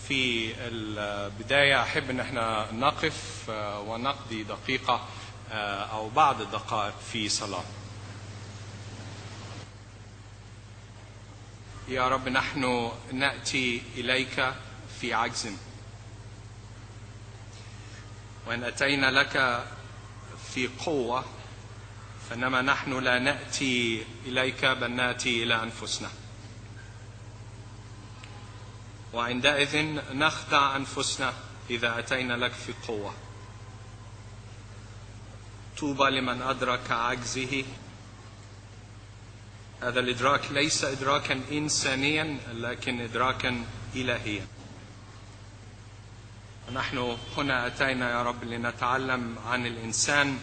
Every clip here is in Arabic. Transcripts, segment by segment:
في البداية أحب أن احنا نقف ونقضي دقيقة أو بعض الدقائق في صلاة. يا رب، نحن نأتي إليك في عجز، وإن أتينا لك في قوة فإنما نحن لا نأتي إليك بل نأتي إلى أنفسنا، وعندئذ نخدع أنفسنا إذا أتينا لك في قوة. طوبى لمن أدرك عجزه. هذا الإدراك ليس إدراكا إنسانيا لكن إدراكا إلهيا. ونحن هنا أتينا يا رب لنتعلم عن الإنسان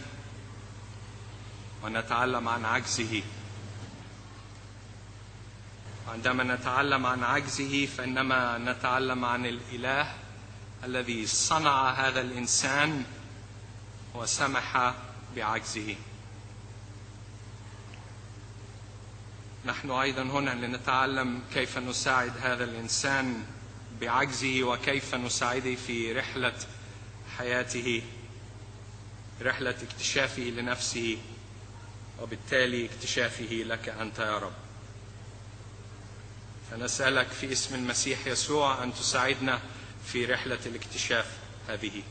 ونتعلم عن عجزه. عندما نتعلم عن عجزه فإنما نتعلم عن الإله الذي صنع هذا الإنسان وسمح بعجزه. نحن أيضا هنا لنتعلم كيف نساعد هذا الإنسان بعجزه وكيف نساعده في رحلة حياته، رحلة اكتشافه لنفسه وبالتالي اكتشافه لك أنت يا رب. فنسألك في اسم المسيح يسوع أن تساعدنا في رحلة الاكتشاف هذه.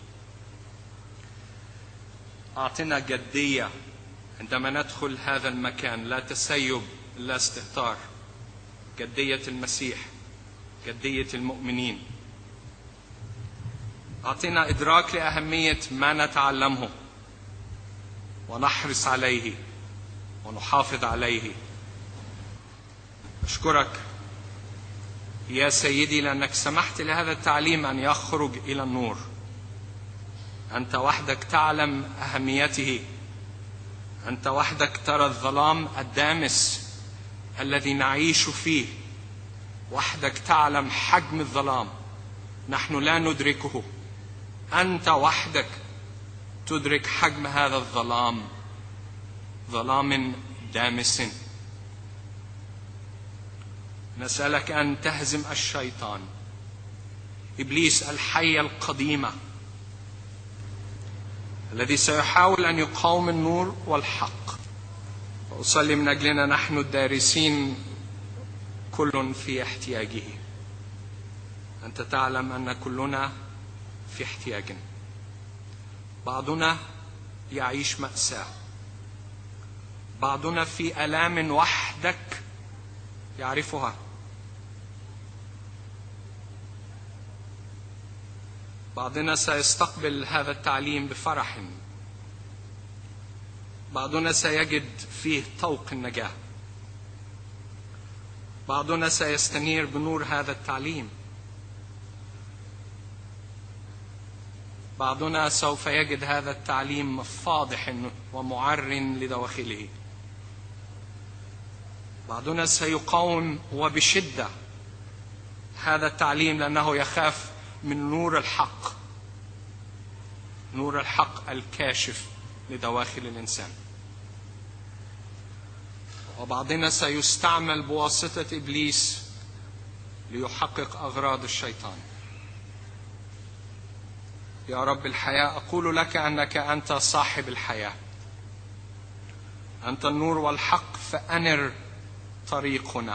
أعطنا جدية عندما ندخل هذا المكان، لا تسيب لا استهتار. جدية المسيح، جدية المؤمنين. أعطنا إدراك لأهمية ما نتعلمه ونحرص عليه ونحافظ عليه. أشكرك يا سيدي لأنك سمحت لهذا التعليم أن يخرج إلى النور. أنت وحدك تعلم أهميته، أنت وحدك ترى الظلام الدامس الذي نعيش فيه، وحدك تعلم حجم الظلام نحن لا ندركه. أنت وحدك تدرك حجم هذا الظلام، ظلام دامس. نسألك أن تهزم الشيطان، إبليس الحية القديمة الذي سيحاول أن يقاوم النور والحق. وأصلي من أجلنا نحن الدارسين كل في احتياجه. أنت تعلم أن كلنا في احتياج. بعضنا يعيش مأساة، بعضنا في آلام وحدك يعرفها، بعضنا سيستقبل هذا التعليم بفرح، بعضنا سيجد فيه طوق النجاة، بعضنا سيستنير بنور هذا التعليم، بعضنا سوف يجد هذا التعليم فاضح ومعر لدواخله، بعضنا سيقاوم وبشدة هذا التعليم لأنه يخاف من نور الحق، نور الحق الكاشف لدواخل الإنسان. وبعضنا سيستعمل بواسطة إبليس ليحقق أغراض الشيطان. يا رب الحياة، أقول لك أنك أنت صاحب الحياة، أنت النور والحق، فأنر طريقنا،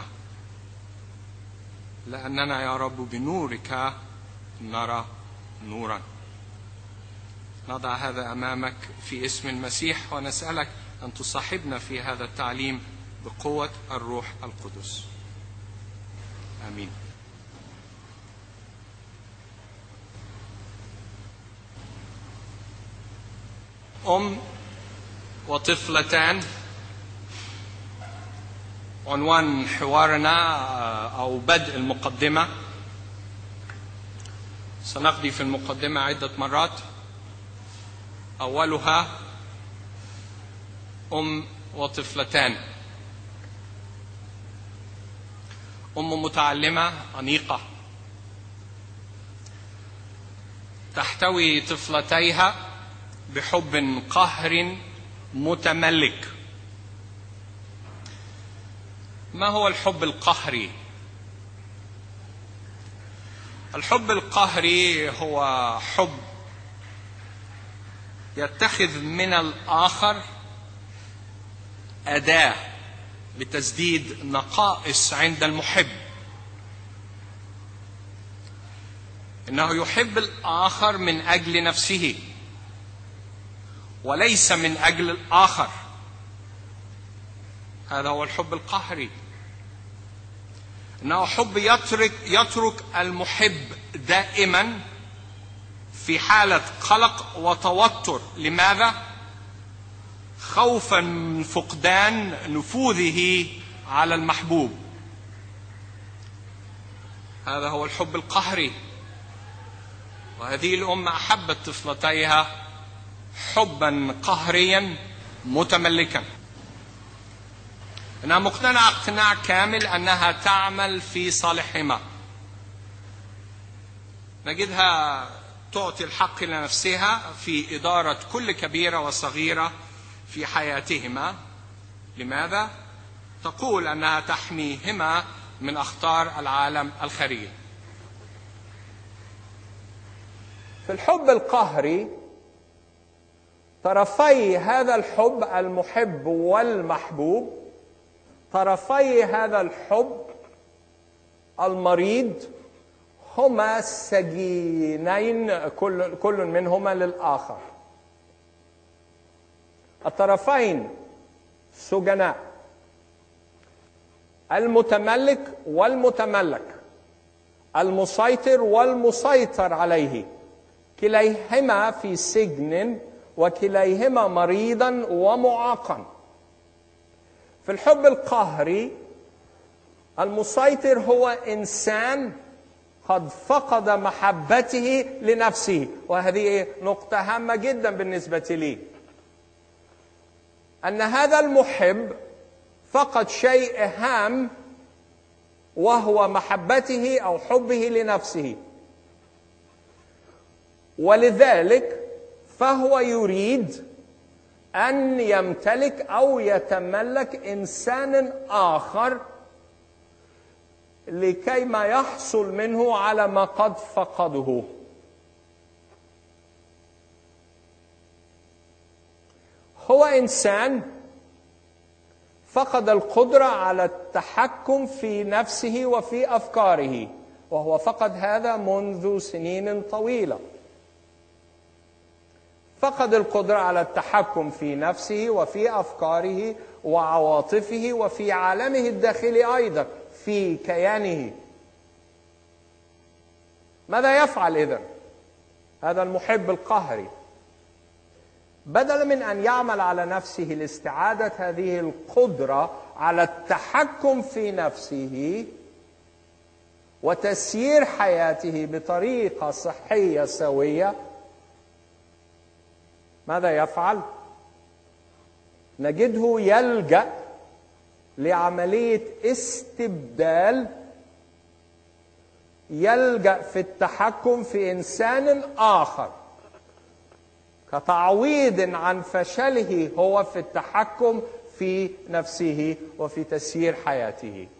لأننا يا رب بنورك نرى نورا. نضع هذا أمامك في اسم المسيح ونسألك أن تصاحبنا في هذا التعليم بقوة الروح القدس. آمين. وطفلتان. عنوان حوارنا أو بدء المقدمة. سنقضي في المقدمة عدة مرات. أولها وطفلتان. متعلمة أنيقة تحتوي طفلتيها بحب قهر متملك. ما هو الحب القهري؟ الحب القهري هو حب يتخذ من الآخر أداة لتسديد نقائص عند المحب. إنه يحب الآخر من أجل نفسه وليس من أجل الآخر. هذا هو الحب القهري. إنه حب يترك المحب دائما في حالة قلق وتوتر. لماذا؟ خوفا من فقدان نفوذه على المحبوب. هذا هو الحب القهري. وهذه الأم أحبت طفلتيها حبا قهريا متملكا. إنها مقتنعة اقتناع كامل أنها تعمل في صالحهما. نجدها تعطي الحق لنفسها في إدارة كل كبيرة وصغيرة في حياتهما. لماذا؟ تقول أنها تحميهما من أخطار العالم الخارجي. في الحب القهري طرفي هذا الحب المحب والمحبوب، طرفي هذا الحب المريض هما سجينين كل منهما للآخر. الطرفين سجناء، المتملك والمتملك، المسيطر والمسيطر عليه، كليهما في سجن وكليهما مريضا ومعاقا. في الحب القهري المسيطر هو إنسان قد فقد محبته لنفسه. وهذه نقطة هامة جدا بالنسبة لي، أن هذا المحب فقد شيء هام وهو محبته أو حبه لنفسه، ولذلك فهو يريد أن يمتلك أو يتملك إنسان آخر لكي ما يحصل منه على ما قد فقده. هو إنسان فقد القدرة على التحكم في نفسه وفي أفكاره، وهو فقد هذا منذ سنين طويلة. فقد القدرة على التحكم في نفسه وفي أفكاره وعواطفه وفي عالمه الداخلي أيضا، في كيانه. ماذا يفعل إذن هذا المحب القهري؟ بدلا من أن يعمل على نفسه لاستعادة هذه القدرة على التحكم في نفسه وتسيير حياته بطريقة صحية سوية، ماذا يفعل؟ نجده يلجأ لعملية استبدال، يلجأ في التحكم في إنسان آخر كتعويض عن فشله هو في التحكم في نفسه وفي تسيير حياته.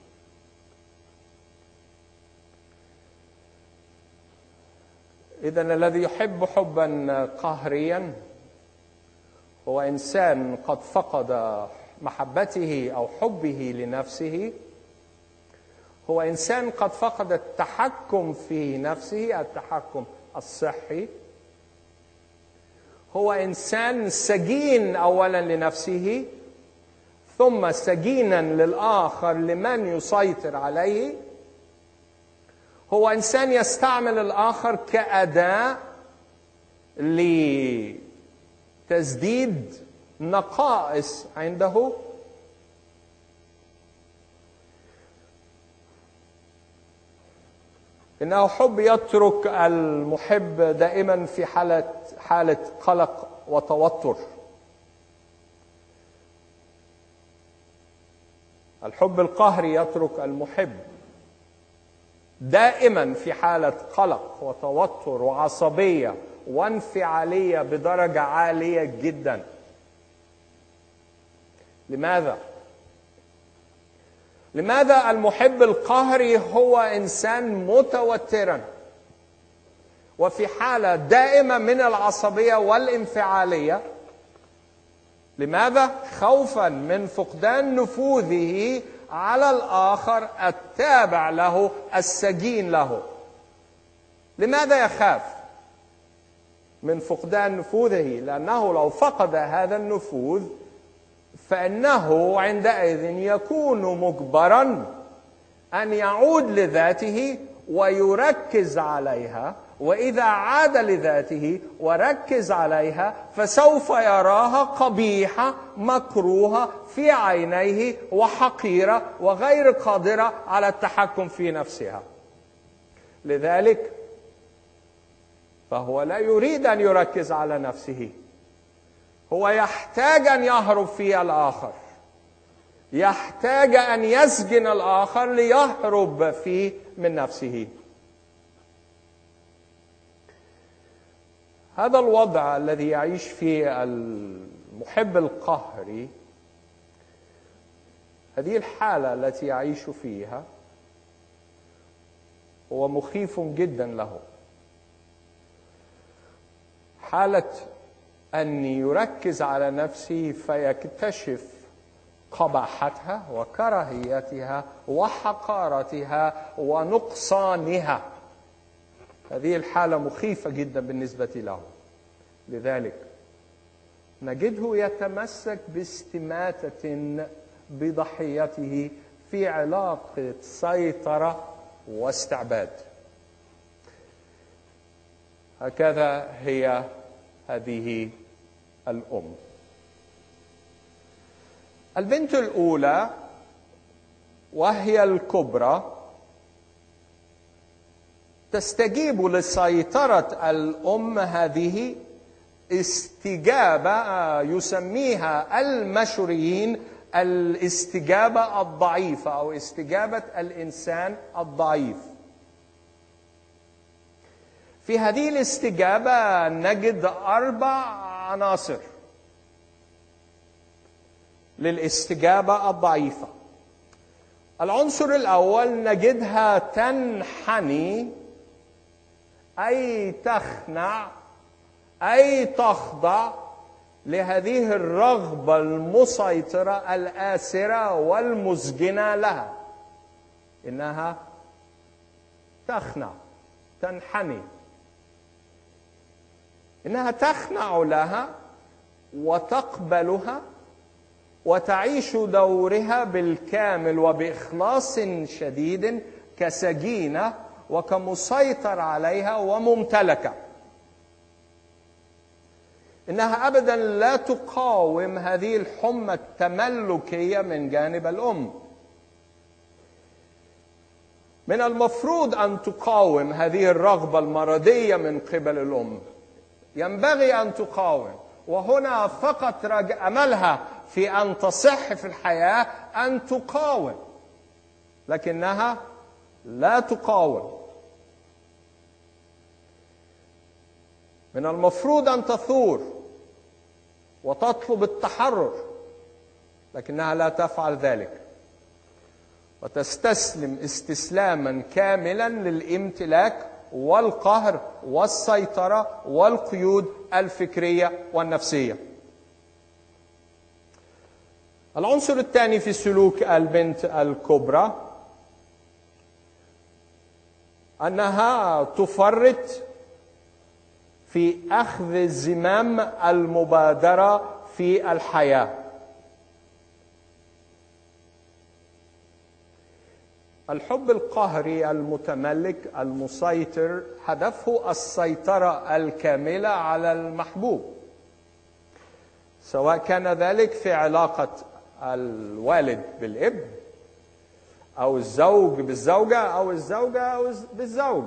إذن الذي يحب حبا قهريا هو إنسان قد فقد محبته أو حبه لنفسه، هو إنسان قد فقد التحكم في نفسه، التحكم الصحي، هو إنسان سجين أولا لنفسه ثم سجينا للآخر لمن يسيطر عليه، هو إنسان يستعمل الآخر كأداة لتسديد نقائص عنده. إنه حب يترك المحب دائما في حالة قلق وتوتر. الحب القهري يترك المحب دائما في حالة قلق وتوتر وعصبية وانفعالية بدرجة عالية جدا. لماذا؟ لماذا المحب القهري هو إنسان متوترا؟ وفي حالة دائمة من العصبية والانفعالية. لماذا؟ خوفا من فقدان نفوذه على الآخر التابع له السجين له. لماذا يخاف من فقدان نفوذه؟ لأنه لو فقد هذا النفوذ فإنه عندئذ يكون مجبرا أن يعود لذاته ويركز عليها، وإذا عاد لذاته وركز عليها فسوف يراها قبيحة مكروهة في عينيه وحقيرة وغير قادرة على التحكم في نفسها. لذلك فهو لا يريد أن يركز على نفسه، هو يحتاج أن يهرب في الآخر، يحتاج أن يسجن الآخر ليهرب فيه من نفسه. هذا الوضع الذي يعيش فيه المحب القهري، هذه الحالة التي يعيش فيها، هو مخيف جدا له. حالة أن يركز على نفسه فيكتشف قباحتها وكراهيتها وحقارتها ونقصانها، هذه الحالة مخيفة جدا بالنسبة له. لذلك نجده يتمسك باستماتة بضحيته في علاقة سيطرة واستعباد. هكذا هي هذه الأم. البنت الأولى وهي الكبرى تستجيب لسيطرة الأم هذه استجابة يسميها المشوريين الاستجابة الضعيفة أو استجابة الإنسان الضعيف. في هذه الاستجابة نجد 4 عناصر للاستجابة الضعيفة. العنصر الأول نجدها تنحني، أي تخنع، أي تخضع لهذه الرغبة المسيطرة الآسرة والمزجنة لها. إنها تخنع، تنحني، إنها تخنع لها وتقبلها وتعيش دورها بالكامل وبإخلاص شديد كسجينة وكمسيطر عليها وممتلكة. إنها أبدا لا تقاوم هذه الحمى التملكية من جانب الأم. من المفروض أن تقاوم هذه الرغبة المرضية من قبل الأم، ينبغي أن تقاوم، وهنا فقط أملها في أن تصح في الحياة أن تقاوم، لكنها لا تقاوم. من المفروض أن تثور وتطلب التحرر، لكنها لا تفعل ذلك، وتستسلم استسلاما كاملا للامتلاك والقهر والسيطرة والقيود الفكرية والنفسية. العنصر الثاني في سلوك البنت الكبرى أنها تفرط في أخذ زمام المبادرة في الحياة. الحب القهري المتملك المسيطر هدفه السيطرة الكاملة على المحبوب، سواء كان ذلك في علاقة الوالد بالابن أو الزوج بالزوجة أو الزوجة بالزوج.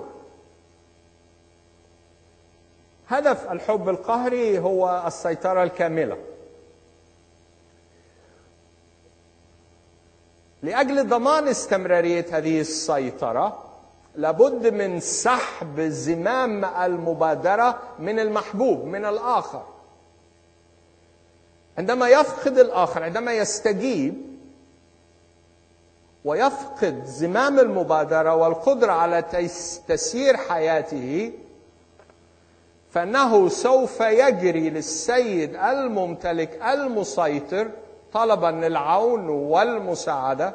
هدف الحب القهري هو السيطرة الكاملة. لأجل ضمان استمرارية هذه السيطرة لابد من سحب زمام المبادرة من المحبوب، من الآخر. عندما يفقد الآخر، عندما يستجيب ويفقد زمام المبادرة والقدرة على تسيير حياته، فإنه سوف يجري للسيد الممتلك المسيطر طلبا للعون والمساعدة.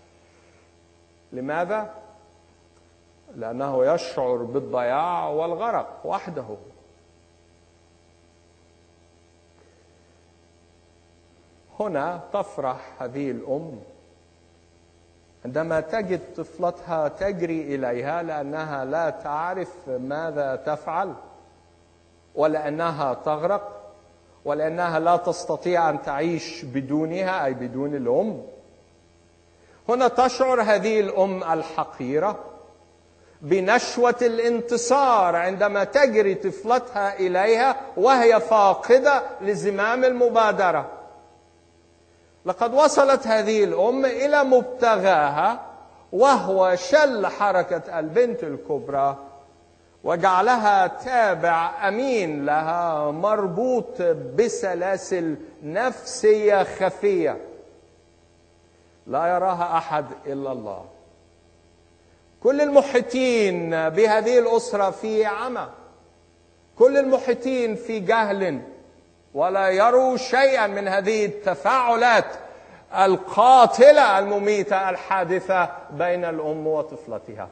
لماذا؟ لأنه يشعر بالضياع والغرق وحده. هنا تفرح هذه الأم عندما تجد طفلتها تجري إليها، لأنها لا تعرف ماذا تفعل، ولأنها تغرق، ولأنها لا تستطيع أن تعيش بدونها، أي بدون الأم. هنا تشعر هذه الأم الحقيرة بنشوة الانتصار عندما تجري طفلتها إليها وهي فاقدة لزمام المبادرة. لقد وصلت هذه الأم إلى مبتغاها، وهو شل حركة البنت الكبرى وجعلها تابع أمين لها، مربوط بسلاسل نفسية خفية لا يراها أحد إلا الله. كل المحيطين بهذه الأسرة في عمى، كل المحيطين في جهل، ولا يروا شيئا من هذه التفاعلات القاتلة المميتة الحادثة بين الأم وطفلتها.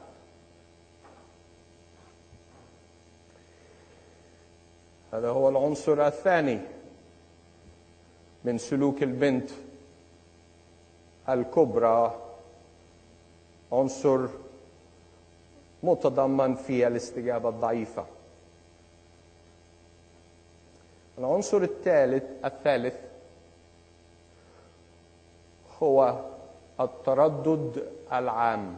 هذا هو العنصر الثاني من سلوك البنت الكبرى، عنصر متضمن في الاستجابة الضعيفة. العنصر الثالث هو التردد العام.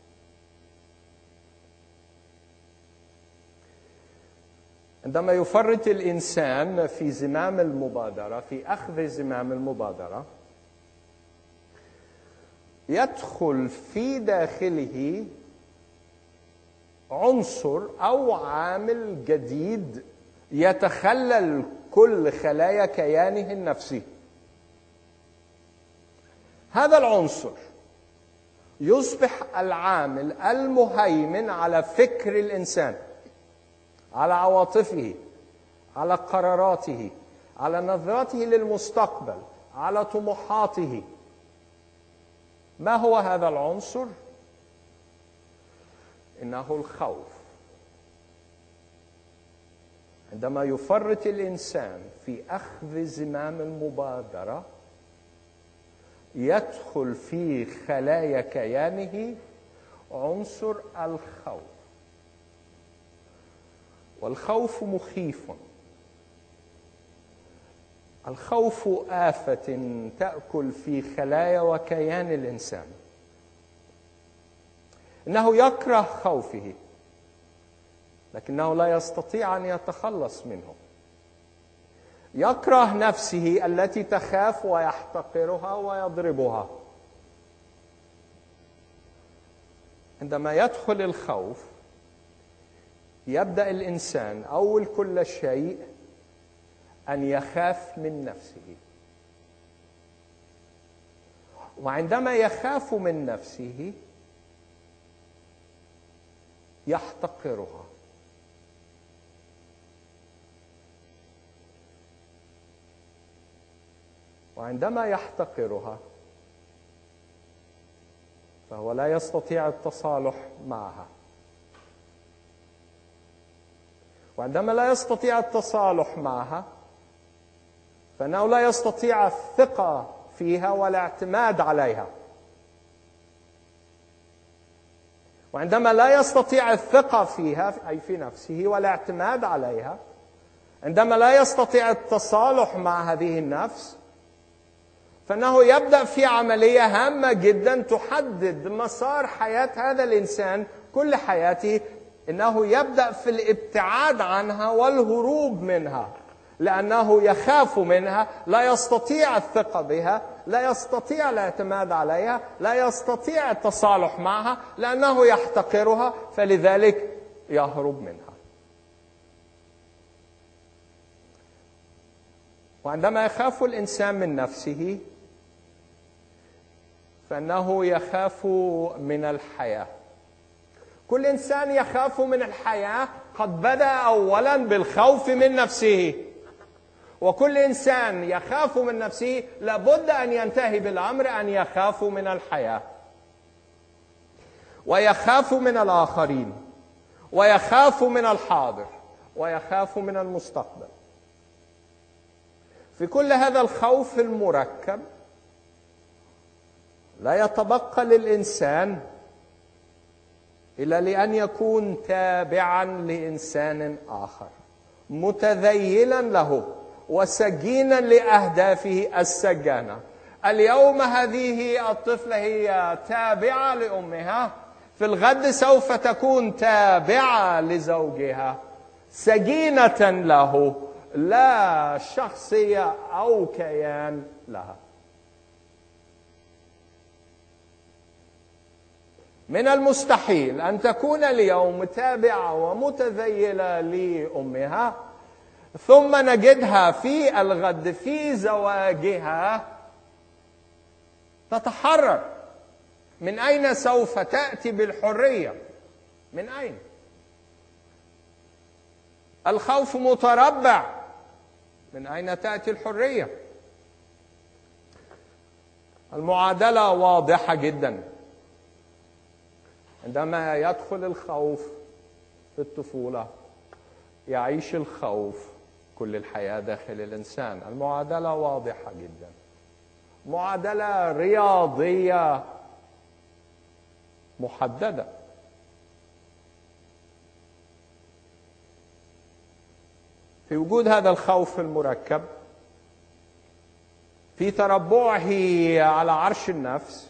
عندما يفرط الإنسان في زمام المبادرة، في أخذ زمام المبادرة، يدخل في داخله عنصر أو عامل جديد يتخلل كل خلايا كيانه النفسي. هذا العنصر يصبح العامل المهيمن على فكر الإنسان، على عواطفه، على قراراته، على نظرته للمستقبل، على طموحاته. ما هو هذا العنصر؟ إنه الخوف. عندما يفرط الإنسان في أخذ زمام المبادرة، يدخل في خلايا كيانه عنصر الخوف. والخوف مخيف. الخوف آفة تأكل في خلايا وكيان الإنسان. إنه يكره خوفه، لكنه لا يستطيع أن يتخلص منه. يكره نفسه التي تخاف ويحتقرها ويضربها. عندما يدخل الخوف، يبدأ الإنسان أول كل شيء أن يخاف من نفسه. وعندما يخاف من نفسه يحتقرها. وعندما يحتقرها فهو لا يستطيع التصالح معها. وعندما لا يستطيع التصالح معها فإنه لا يستطيع الثقة فيها والاعتماد عليها. وعندما لا يستطيع الثقة فيها، أي في نفسه، والاعتماد عليها، عندما لا يستطيع التصالح مع هذه النفس، فإنه يبدأ في عملية هامة جدا تحدد مسار حياة هذا الإنسان كل حياته. إنه يبدأ في الابتعاد عنها والهروب منها، لأنه يخاف منها، لا يستطيع الثقة بها، لا يستطيع الاعتماد عليها، لا يستطيع التصالح معها، لأنه يحتقرها، فلذلك يهرب منها. وعندما يخاف الإنسان من نفسه فإنه يخاف من الحياة. كل إنسان يخاف من الحياة قد بدأ أولا بالخوف من نفسه، وكل إنسان يخاف من نفسه لابد أن ينتهي بالأمر أن يخاف من الحياة، ويخاف من الآخرين، ويخاف من الحاضر، ويخاف من المستقبل. في كل هذا الخوف المركب لا يتبقى للإنسان إلا لأن يكون تابعا لإنسان آخر، متذيلا له وسجينا لأهدافه السجانة. اليوم هذه الطفلة هي تابعة لأمها، في الغد سوف تكون تابعة لزوجها، سجينة له، لا شخصية أو كيان لها. من المستحيل أن تكون اليوم تابعة ومتذيلة لأمها، ثم نجدها في الغد في زواجها تتحرر. من أين سوف تأتي بالحرية؟ من أين؟ الخوف متربع، من أين تأتي الحرية؟ المعادلة واضحة جدا. عندما يدخل الخوف في الطفولة يعيش الخوف كل الحياة داخل الإنسان. المعادلة واضحة جدا، معادلة رياضية محددة. في وجود هذا الخوف المركب، في تربعه على عرش النفس،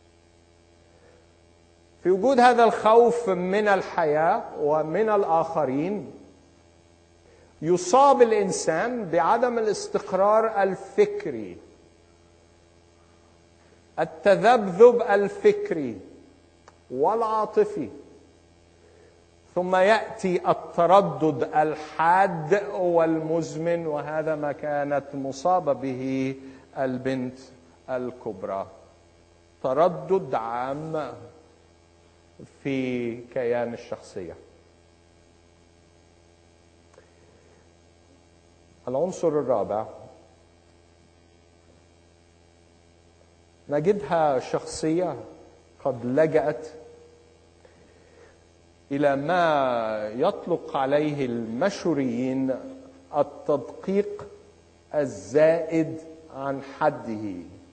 في وجود هذا الخوف من الحياة ومن الآخرين، يصاب الإنسان بعدم الاستقرار الفكري، التذبذب الفكري والعاطفي، ثم يأتي التردد الحاد والمزمن، وهذا ما كانت مصابة به البنت الكبرى. تردد عام في كيان الشخصية. العنصر الرابع، نجدها شخصية قد لجأت إلى ما يطلق عليه المشوريين التدقيق الزائد عن حده.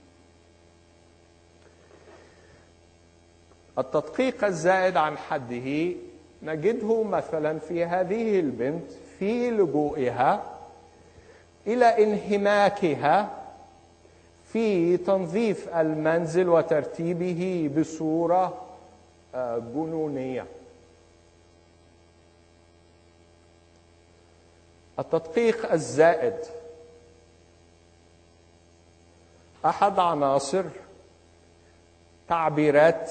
التدقيق الزائد عن حده نجده مثلا في هذه البنت في لجوئها إلى انهماكها في تنظيف المنزل وترتيبه بصورة جنونية. التدقيق الزائد أحد عناصر تعبيرات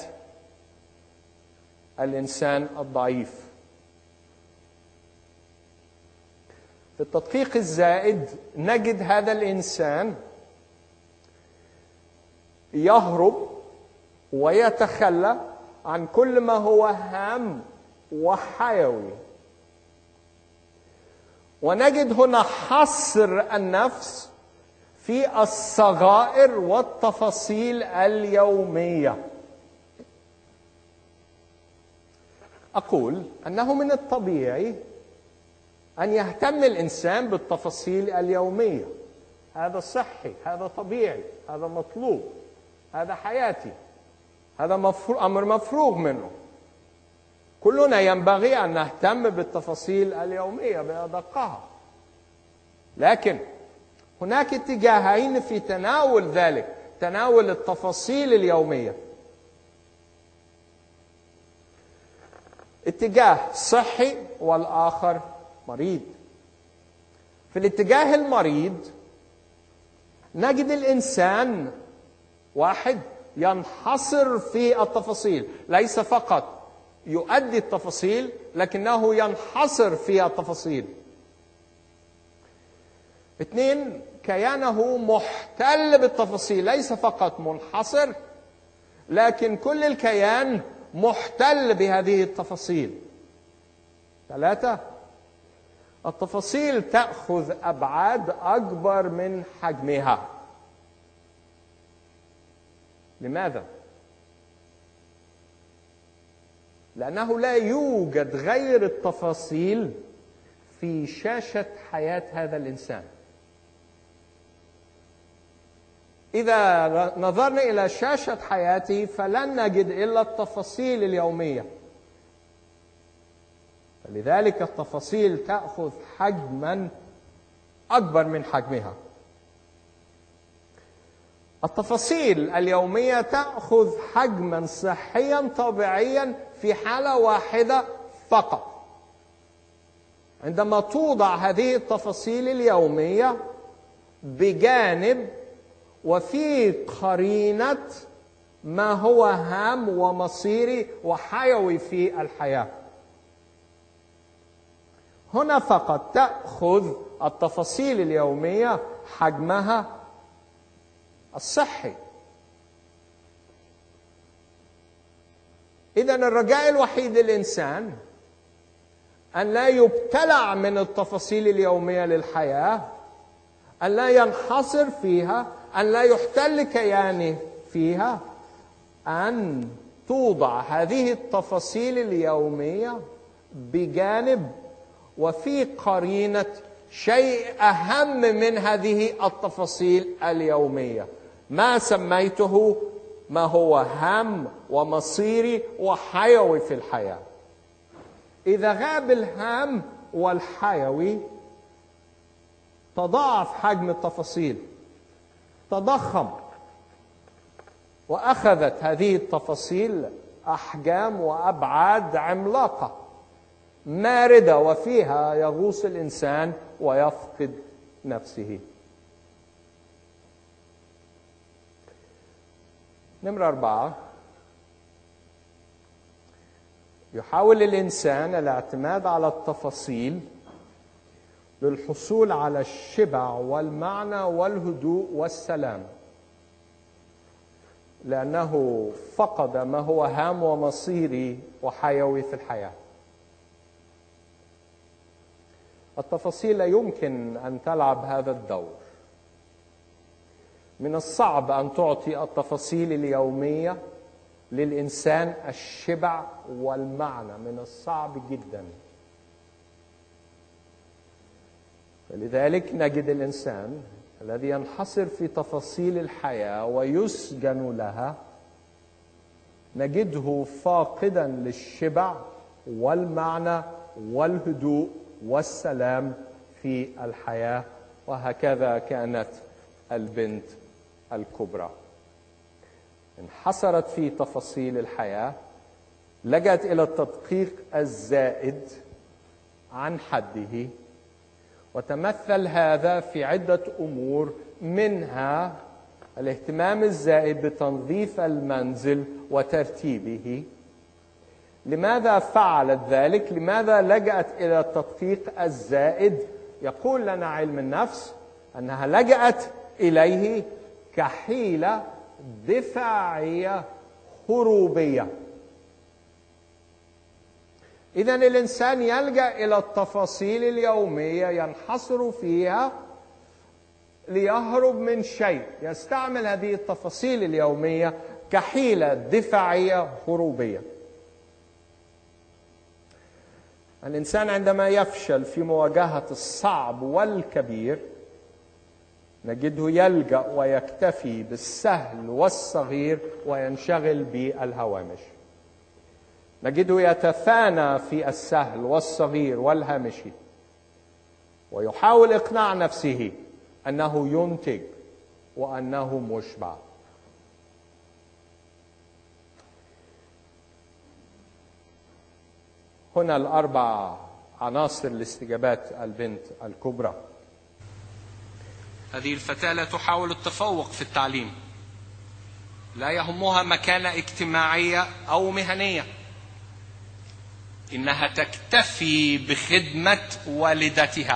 الإنسان الضعيف. في التدقيق الزائد نجد هذا الإنسان يهرب ويتخلى عن كل ما هو هام وحيوي، ونجد هنا حصر النفس في الصغائر والتفاصيل اليومية. أقول أنه من الطبيعي أن يهتم الإنسان بالتفاصيل اليومية، هذا صحي، هذا طبيعي، هذا مطلوب، هذا حياتي، هذا أمر مفروغ منه. كلنا ينبغي أن نهتم بالتفاصيل اليومية بأدقها، لكن هناك اتجاهين في تناول ذلك، تناول التفاصيل اليومية. اتجاه صحي والآخر مريض. في الاتجاه المريض نجد الإنسان واحد ينحصر في التفاصيل، ليس فقط يؤدي التفاصيل لكنه ينحصر في التفاصيل. اثنين، كيانه محتل بالتفاصيل، ليس فقط منحصر لكن كل الكيان محتل بهذه التفاصيل. ثلاثة، التفاصيل تأخذ أبعاد أكبر من حجمها. لماذا؟ لأنه لا يوجد غير التفاصيل في شاشة حياة هذا الإنسان. إذا نظرنا إلى شاشة حياته فلن نجد إلا التفاصيل اليومية. لذلك التفاصيل تأخذ حجما أكبر من حجمها. التفاصيل اليومية تأخذ حجما صحيا طبيعيا في حالة واحدة فقط، عندما توضع هذه التفاصيل اليومية بجانب وفي قرينة ما هو هام ومصيري وحيوي في الحياة. هنا فقط تأخذ التفاصيل اليومية حجمها الصحي. إذن الرجاء الوحيد للإنسان أن لا يبتلع من التفاصيل اليومية للحياة، أن لا ينحصر فيها، أن لا يحتل كيانه فيها، أن توضع هذه التفاصيل اليومية بجانب وفي قرينة شيء أهم من هذه التفاصيل اليومية، ما سميته ما هو هام ومصيري وحيوي في الحياة. إذا غاب الهام والحيوي تضاعف حجم التفاصيل، تضخم، وأخذت هذه التفاصيل أحجام وأبعاد عملاقة ماردة، وفيها يغوص الإنسان ويفقد نفسه. نمرة 4، يحاول الإنسان الاعتماد على التفاصيل للحصول على الشبع والمعنى والهدوء والسلام، لأنه فقد ما هو هام ومصيري وحيوي في الحياة. التفاصيل لا يمكن أن تلعب هذا الدور. من الصعب أن تعطي التفاصيل اليومية للإنسان الشبع والمعنى، من الصعب جدا. فلذلك نجد الإنسان الذي ينحصر في تفاصيل الحياة ويسجن لها، نجده فاقدا للشبع والمعنى والهدوء والسلام في الحياة. وهكذا كانت البنت الكبرى، انحصرت في تفاصيل الحياة، لجأت إلى التدقيق الزائد عن حده، وتمثل هذا في عدة أمور، منها الاهتمام الزائد بتنظيف المنزل وترتيبه. لماذا فعلت ذلك؟ لماذا لجأت إلى التدقيق الزائد؟ يقول لنا علم النفس أنها لجأت إليه كحيلة دفاعية هروبية. إذن الإنسان يلجأ إلى التفاصيل اليومية ينحصر فيها ليهرب من شيء، يستعمل هذه التفاصيل اليومية كحيلة دفاعية هروبية. الإنسان عندما يفشل في مواجهة الصعب والكبير نجده يلجأ ويكتفي بالسهل والصغير وينشغل بالهوامش. نجده يتفانى في السهل والصغير والهامشي، ويحاول إقناع نفسه أنه ينتج وأنه مشبع. هنا الأربع عناصر لاستجابات البنت الكبرى. هذه الفتاة لا تحاول التفوق في التعليم، لا يهمها مكانة اجتماعية أو مهنية، إنها تكتفي بخدمة والدتها.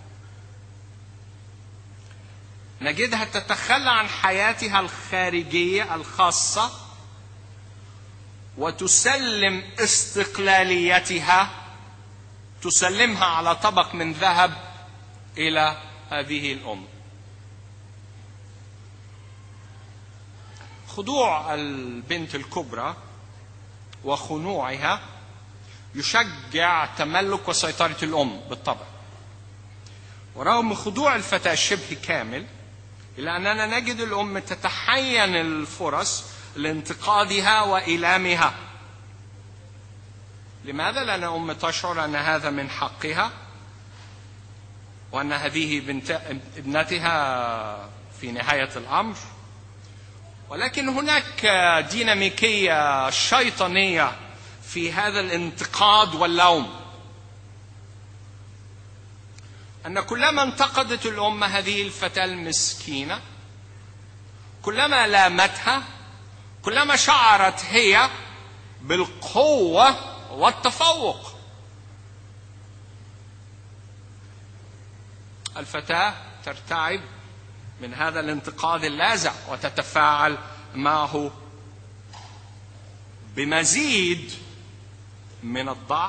نجدها تتخلى عن حياتها الخارجية الخاصة وتسلم استقلاليتها، تسلمها على طبق من ذهب إلى هذه الأم. خضوع البنت الكبرى وخنوعها يشجع تملك وسيطرة الأم بالطبع. ورغم خضوع الفتاة شبه كامل، إلا أننا نجد الأم تتحين الفرص لانتقادها وإيلامها. لماذا؟ لأن الأم تشعر أن هذا من حقها، وأن هذه ابنتها في نهاية الأمر. ولكن هناك ديناميكية شيطانية في هذا الانتقاد واللوم، أن كلما انتقدت الأم هذه الفتاة المسكينة، كلما لامتها، كلما شعرت هي بالقوة والتفوق. الفتاة ترتعب من هذا الانتقاد اللاذع وتتفاعل معه بمزيد من الضعف،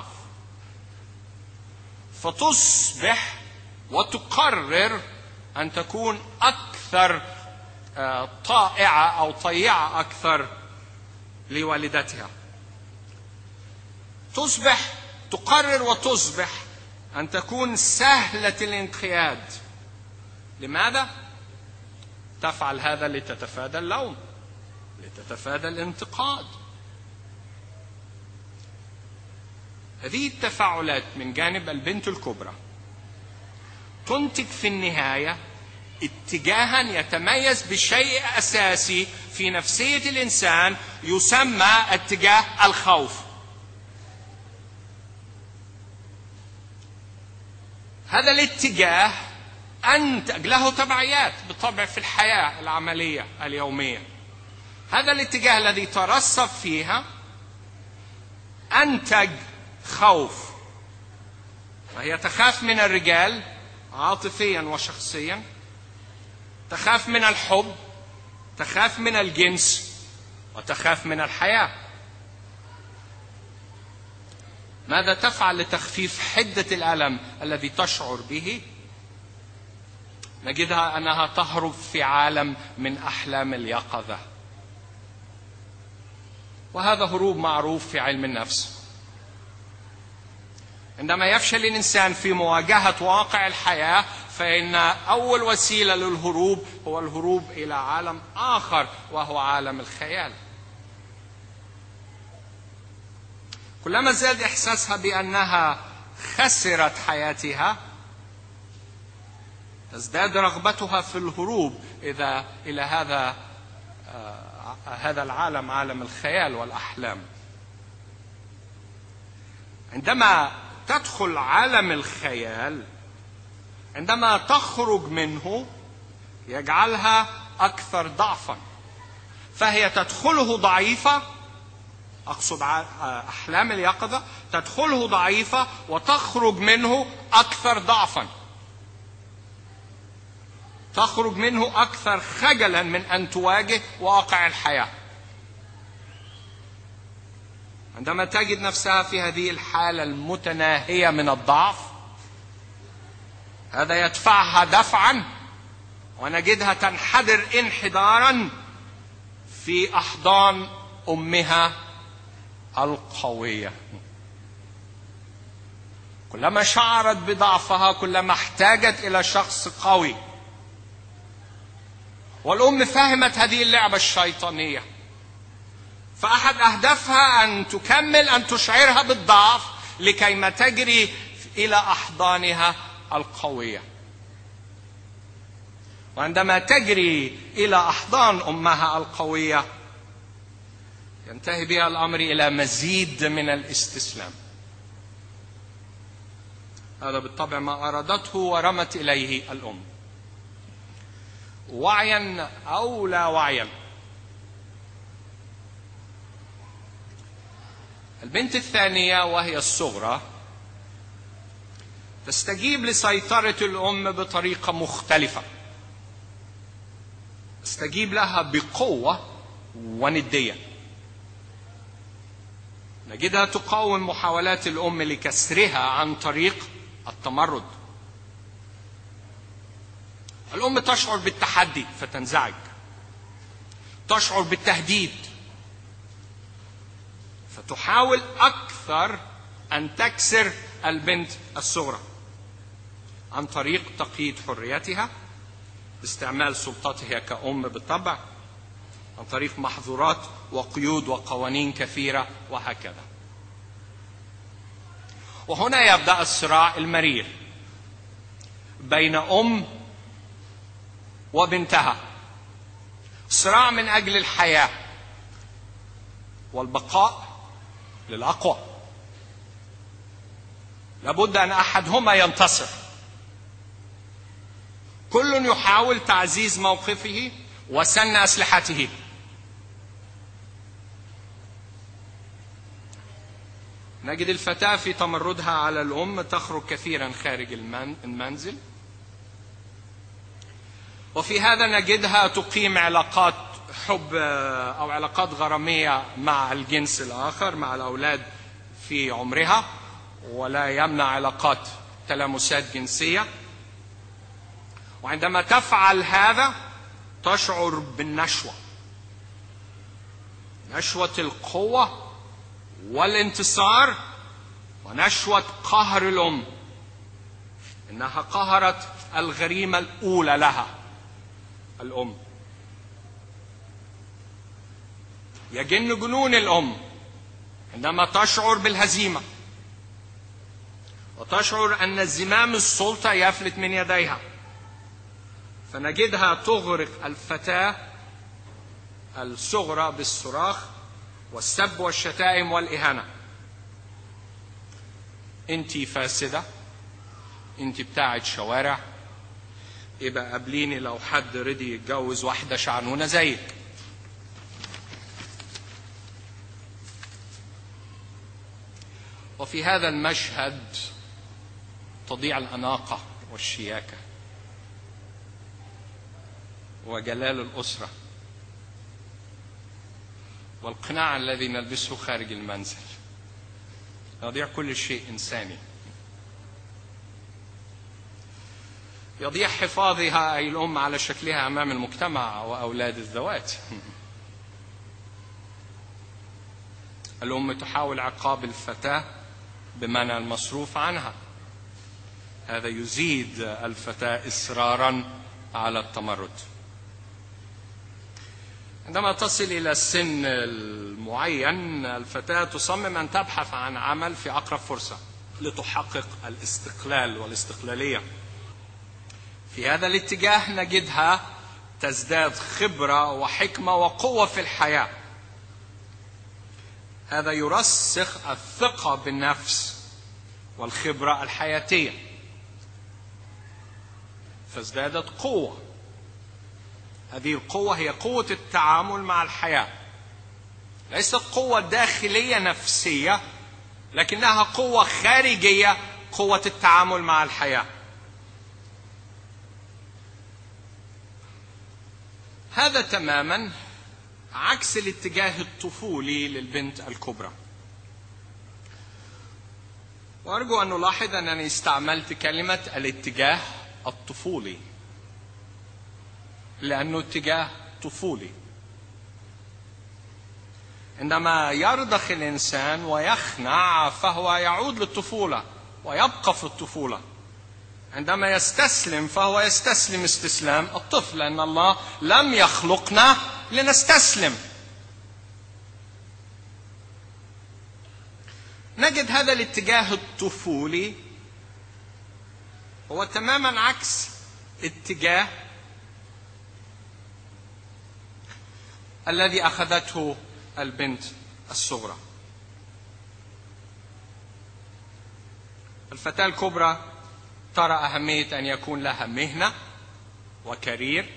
فتصبح وتقرر أن تكون أكثر طائعة أو طيعة أكثر لوالدتها. تقرر وتصبح أن تكون سهلة الانقياد. لماذا؟ تفعل هذا لتتفادى اللوم، لتتفادى الانتقاد. هذه التفاعلات من جانب البنت الكبرى تنتج في النهاية اتجاها يتميز بشيء أساسي في نفسية الإنسان يسمى اتجاه الخوف. هذا الاتجاه أنتج له تبعيات بالطبع في الحياة العملية اليومية. هذا الاتجاه الذي ترسب فيها أنتج خوف، فهي تخاف من الرجال عاطفيا وشخصيا، تخاف من الحب، تخاف من الجنس، وتخاف من الحياة. ماذا تفعل لتخفيف حدة الألم الذي تشعر به؟ نجدها أنها تهرب في عالم من أحلام اليقظة، وهذا هروب معروف في علم النفس. عندما يفشل الإنسان في مواجهة واقع الحياة، فإن أول وسيلة للهروب هو الهروب إلى عالم آخر، وهو عالم الخيال. كلما زاد إحساسها بأنها خسرت حياتها، تزداد رغبتها في الهروب إلى هذا العالم، عالم الخيال والأحلام. عندما تدخل عالم الخيال، عندما تخرج منه يجعلها أكثر ضعفا، فهي تدخله ضعيفة. أقصد أحلام اليقظة، تدخله ضعيفة وتخرج منه أكثر ضعفا، تخرج منه أكثر خجلا من أن تواجه واقع الحياة. عندما تجد نفسها في هذه الحالة المتناهية من الضعف، هذا يدفعها دفعا، ونجدها تنحدر انحدارا في أحضان أمها القوية. كلما شعرت بضعفها كلما احتاجت إلى شخص قوي. والأم فهمت هذه اللعبة الشيطانية، فأحد أهدافها أن تكمل أن تشعرها بالضعف لكي ما تجري إلى أحضانها القوية. وعندما تجري إلى أحضان أمها القوية ينتهي بها الأمر إلى مزيد من الاستسلام. هذا بالطبع ما أرادته ورمت إليه الأم، وعيا أو لا وعيا. البنت الثانية وهي الصغرى تستجيب لسيطرة الأم بطريقة مختلفة، تستجيب لها بقوة وندية. نجدها تقاوم محاولات الأم لكسرها عن طريق التمرد. الأم تشعر بالتحدي فتنزعج، تشعر بالتهديد فتحاول أكثر أن تكسر البنت الصغرى عن طريق تقييد حريتها، باستعمال سلطتها كأم بالطبع، عن طريق محظورات وقيود وقوانين كثيرة وهكذا. وهنا يبدأ الصراع المرير بين أم وبنتها، صراع من أجل الحياة والبقاء للأقوى. لابد أن أحدهما ينتصر. كل يحاول تعزيز موقفه وسن أسلحته. نجد الفتاة في تمردها على الأم تخرج كثيرا خارج المنزل، وفي هذا نجدها تقيم علاقات حب أو علاقات غرامية مع الجنس الآخر، مع الأولاد في عمرها، ولا يمنع علاقات تلامسات جنسية. وعندما تفعل هذا تشعر بالنشوة، نشوة القوة والانتصار ونشوة قهر الأم، إنها قهرت الغريمة الأولى لها، الأم. يجن جنون الأم عندما تشعر بالهزيمة وتشعر أن زمام السلطة يفلت من يديها، فنجدها تغرق الفتاة الصغرى بالصراخ والسب والشتائم والإهانة. انتي فاسدة، انتي بتاعت شوارع، يبقى قابليني لو حد رضي يتجوز واحدة شعنونة زيك. وفي هذا المشهد تضيع الأناقة والشياكة وجلال الأسرة والقناع الذي نلبسه خارج المنزل. يضيع كل شيء إنساني. يضيع حفاظها أي الأم على شكلها أمام المجتمع وأولاد الذوات. الأم تحاول عقاب الفتاة بمنع المصروف عنها. هذا يزيد الفتاة إصرارا على التمرد. عندما تصل إلى السن المعين الفتاة تصمم أن تبحث عن عمل في أقرب فرصة لتحقق الاستقلال والاستقلالية. في هذا الاتجاه نجدها تزداد خبرة وحكمة وقوة في الحياة. هذا يرسخ الثقة بالنفس والخبرة الحياتية، فازدادت قوة. هذه القوة هي قوة التعامل مع الحياة، ليست قوة داخلية نفسية، لكنها قوة خارجية، قوة التعامل مع الحياة. هذا تماما عكس الاتجاه الطفولي للبنت الكبرى. وأرجو أن نلاحظ أنني استعملت كلمة الاتجاه الطفولي لأنه اتجاه طفولي. عندما يرضخ الإنسان ويخنع فهو يعود للطفولة ويبقى في الطفولة. عندما يستسلم فهو يستسلم استسلام الطفل، لأن الله لم يخلقنا لنستسلم. نجد هذا الاتجاه الطفولي هو تماما عكس اتجاه الذي أخذته البنت الصغرى. الفتاة الكبرى ترى أهمية أن يكون لها مهنة وكارير،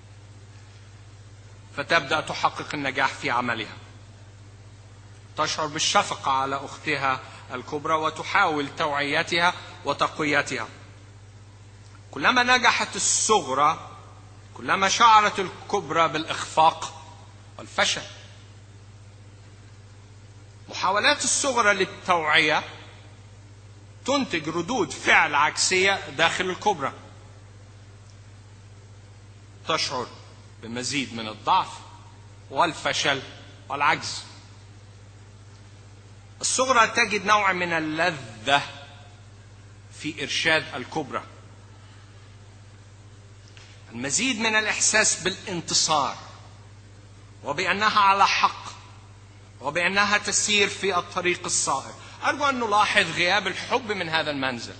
فتبدأ تحقق النجاح في عملها. تشعر بالشفقة على أختها الكبرى وتحاول توعيتها وتقويتها. كلما نجحت الصغرى كلما شعرت الكبرى بالإخفاق والفشل. محاولات الصغرى للتوعية تنتج ردود فعل عكسية داخل الكبرى. تشعر بمزيد من الضعف والفشل والعجز. الصغرى تجد نوع من اللذة في إرشاد الكبرى، المزيد من الإحساس بالانتصار وبأنها على حق وبأنها تسير في الطريق الصائب. أرجو أن نلاحظ غياب الحب من هذا المنزل.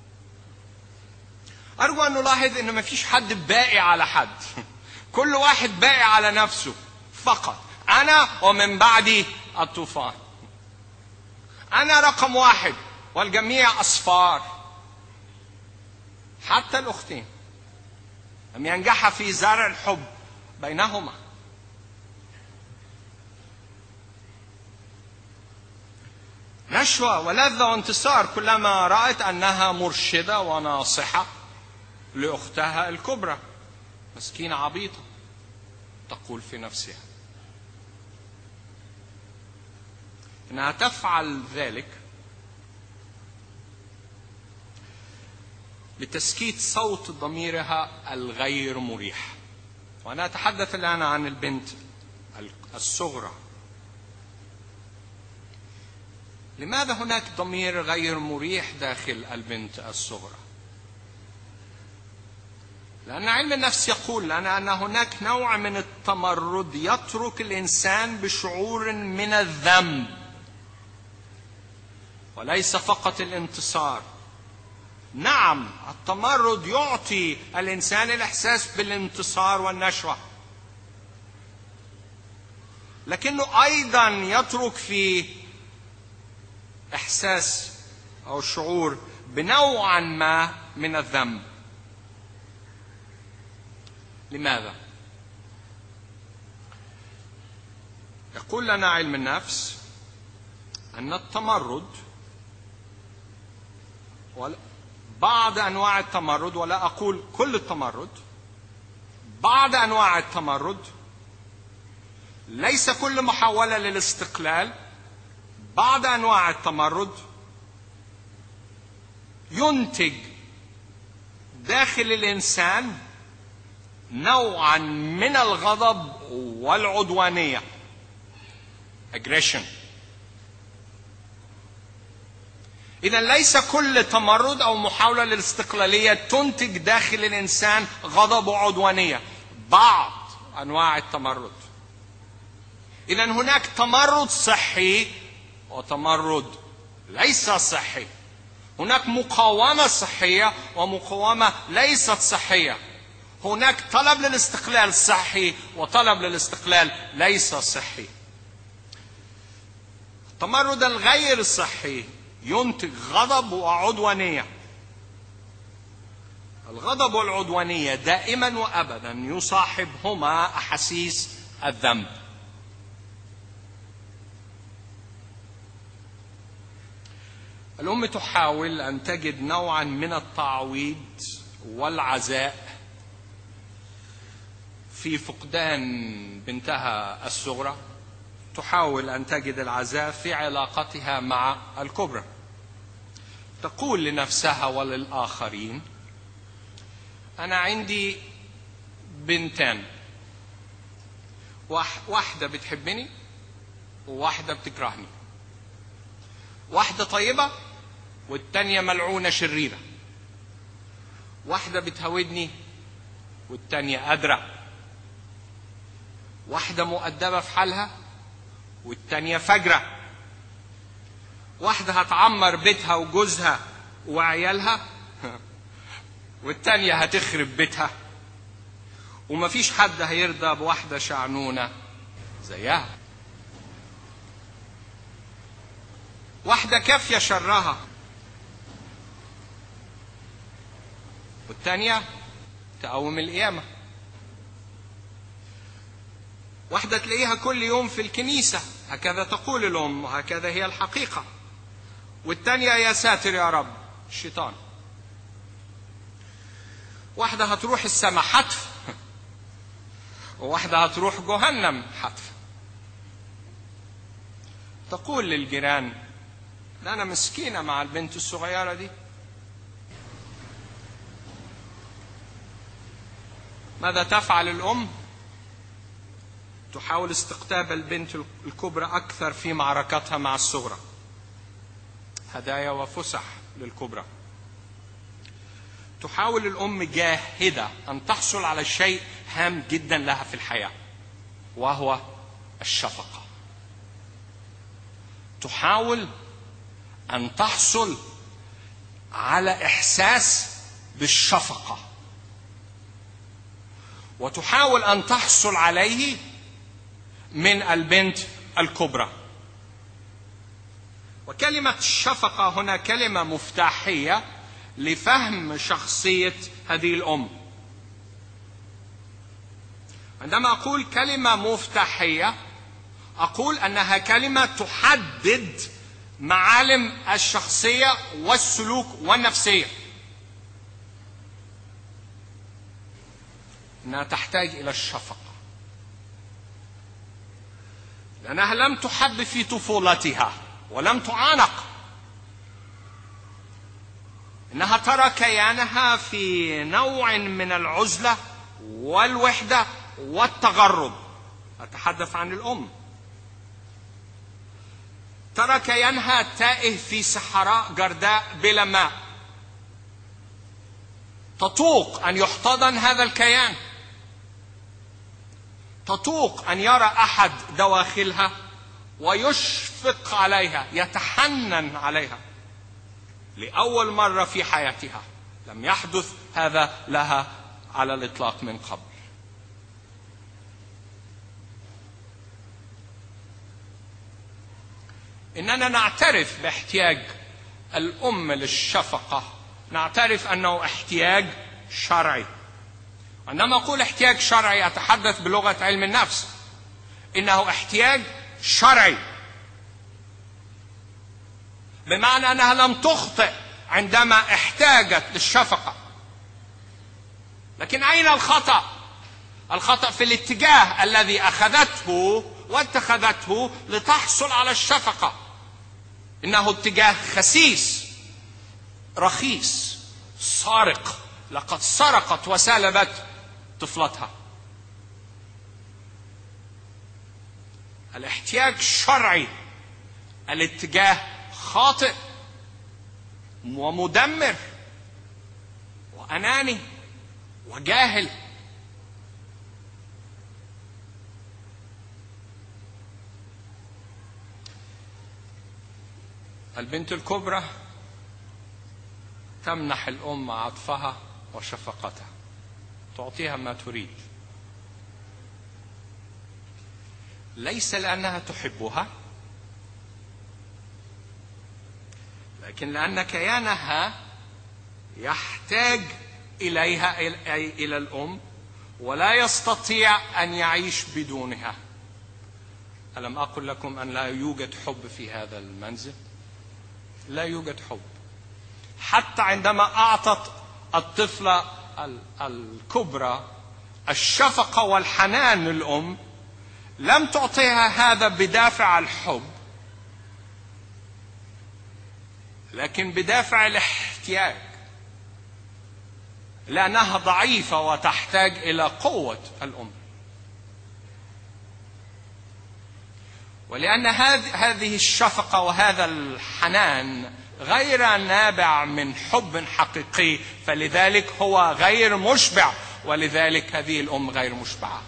أرجو أن نلاحظ أن ما فيش حد باقي على حد، كل واحد باقي على نفسه فقط. أنا ومن بعدي الطوفان، أنا رقم واحد والجميع أصفار. حتى الأختين لم ينجح في زرع الحب بينهما. نشوة ولذة وانتصار كلما رأت أنها مرشدة وناصحة لأختها الكبرى. مسكينة عبيطة تقول في نفسها إنها تفعل ذلك لتسكيت صوت ضميرها الغير مريح. وأنا أتحدث الآن عن البنت الصغرى. لماذا هناك ضمير غير مريح داخل البنت الصغرى؟ لأن علم النفس يقول لنا أن هناك نوع من التمرد يترك الإنسان بشعور من الذنب، وليس فقط الانتصار. نعم، التمرد يعطي الإنسان الإحساس بالانتصار والنشوة، لكنه أيضا يترك في إحساس أو شعور بنوع ما من الذنب. لماذا؟ يقول لنا علم النفس أن التمرد، بعض أنواع التمرد، ولا أقول كل التمرد، بعض أنواع التمرد، ليس كل محاولة للاستقلال، بعض أنواع التمرد ينتج داخل الإنسان نوعا من الغضب والعدوانية، aggression. إذا ليس كل تمرد أو محاولة للاستقلالية تنتج داخل الإنسان غضب وعدوانية، بعض أنواع التمرد. إذا هناك تمرد صحي وتمرد ليس صحي. هناك مقاومة صحية ومقاومة ليست صحية. هناك طلب للاستقلال صحي وطلب للاستقلال ليس صحي. التمرد الغير صحي ينتج غضب وعدوانية. الغضب والعدوانية دائما وأبدا يصاحبهما أحاسيس الذنب. الأم تحاول أن تجد نوعا من التعويض والعزاء في فقدان بنتها الصغرى. تحاول أن تجد العزاء في علاقتها مع الكبرى. تقول لنفسها وللآخرين: أنا عندي بنتان، واحدة بتحبني وواحدة بتكرهني، واحدة طيبة والتانية ملعونة شريرة، واحدة بتهودني والتانية قادرة، واحدة مؤدبة في حالها والتانية فجرة، واحدة هتعمر بيتها وجوزها وعيالها والتانية هتخرب بيتها، ومفيش حد هيرضى بواحدة شعنونة زيها. واحدة كافية شرها والتانية تقوم القيامة. واحدة تلاقيها كل يوم في الكنيسة، هكذا تقول الأم وهكذا هي الحقيقة، والتانية يا ساتر يا رب الشيطان. واحدة هتروح السماء حتف وواحدة هتروح جهنم حتف. تقول للجيران: ده أنا مسكينة مع البنت الصغيرة دي. ماذا تفعل الأم؟ تحاول استقطاب البنت الكبرى أكثر في معركتها مع الصغرى، هدايا وفسح للكبرى. تحاول الأم جاهدة أن تحصل على شيء هام جدا لها في الحياة، وهو الشفقة. تحاول أن تحصل على إحساس بالشفقة، وتحاول أن تحصل عليه من البنت الكبرى. وكلمة الشفقة هنا كلمة مفتاحية لفهم شخصية هذه الأم. عندما أقول كلمة مفتاحية، أقول أنها كلمة تحدد معالم الشخصية والسلوك والنفسية. أنها تحتاج إلى الشفقة، لأنها لم تحب في طفولتها ولم تعانق. إنها ترى كيانها في نوع من العزلة والوحدة والتغرب. أتحدث عن الأم. ترى كيانها تائه في صحراء جرداء بلا ماء. تطوق أن يحتضن هذا الكيان، تطوق أن يرى أحد دواخلها ويشفق عليها، يتحنن عليها. لأول مرة في حياتها لم يحدث هذا لها على الإطلاق من قبل. إننا نعترف باحتياج الأم للشفقة، نعترف أنه احتياج شرعي. عندما أقول احتياج شرعي أتحدث بلغة علم النفس. إنه احتياج شرعي، بمعنى أنها لم تخطئ عندما احتاجت للشفقة. لكن أين الخطأ؟ الخطأ في الاتجاه الذي أخذته واتخذته لتحصل على الشفقة. إنه اتجاه خسيس، رخيص، سارق. لقد سرقت وسلبت طفلتها. الاحتياج شرعي، الاتجاه خاطئ ومدمر وأناني وجاهل. البنت الكبرى تمنح الأم عطفها وشفقتها، تعطيها ما تريد، ليس لأنها تحبها، لكن لأن كيانها يحتاج إليها، أي إلى الأم، ولا يستطيع أن يعيش بدونها. ألم أقل لكم أن لا يوجد حب في هذا المنزل؟ لا يوجد حب. حتى عندما أعطت الطفلة الكبرى الشفقة والحنان للأم، لم تعطيها هذا بدافع الحب، لكن بدافع الاحتياج، لأنها ضعيفة وتحتاج إلى قوة الأم. ولأن هذه الشفقة وهذا الحنان غير نابع من حب حقيقي، فلذلك هو غير مشبع، ولذلك هذه الأم غير مشبعة.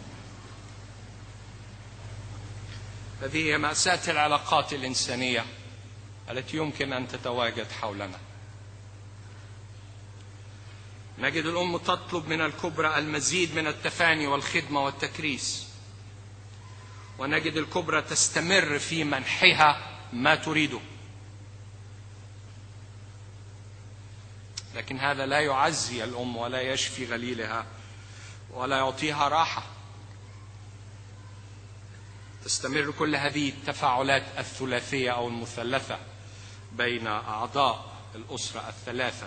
هذه هي مأساة العلاقات الإنسانية التي يمكن أن تتواجد حولنا. نجد الأم تطلب من الكبرى المزيد من التفاني والخدمة والتكريس، ونجد الكبرى تستمر في منحها ما تريده. لكن هذا لا يعزي الأم ولا يشفي غليلها ولا يعطيها راحة. تستمر كل هذه التفاعلات الثلاثية أو المثلثة بين أعضاء الأسرة الثلاثة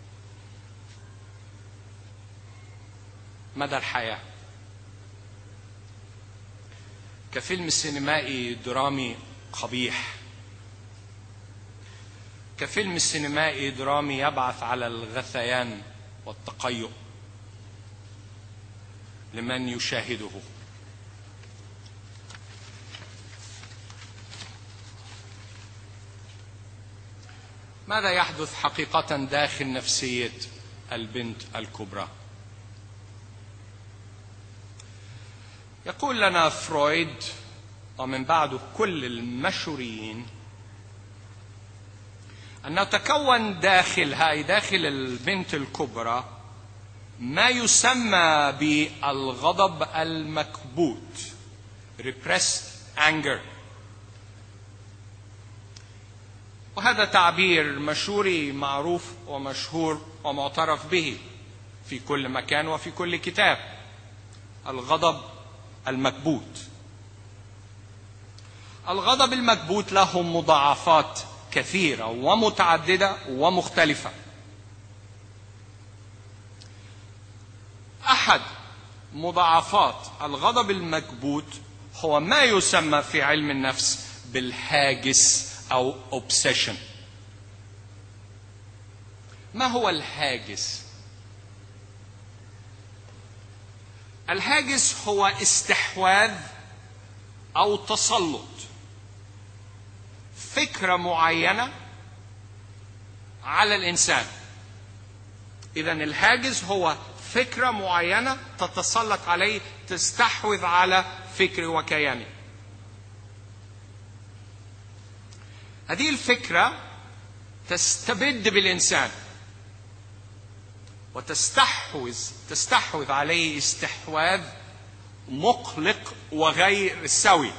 مدى الحياة. كفيلم سينمائي درامي قبيح، كفيلم سينمائي درامي يبعث على الغثيان والتقيؤ لمن يشاهده. ماذا يحدث حقيقة داخل نفسية البنت الكبرى؟ يقول لنا فرويد ومن بعده كل المشهورين أنه تكون داخل البنت الكبرى ما يسمى بالغضب المكبوت، repressed anger. وهذا تعبير مشهوري معروف ومشهور ومعترف به في كل مكان وفي كل كتاب، الغضب المكبوت. الغضب المكبوت له مضاعفات كثيرة ومتعددة ومختلفة. أحد مضاعفات الغضب المكبوت هو ما يسمى في علم النفس بالهاجس أو obsession. ما هو الهاجس؟ الهاجس هو استحواذ أو تسلط فكرة معينة على الإنسان. إذن الهاجس هو فكرة معينة تتسلط عليه، تستحوذ على فكر وكيانه. هذه الفكرة تستبد بالإنسان وتستحوذ عليه استحواذ مقلق وغير سوي.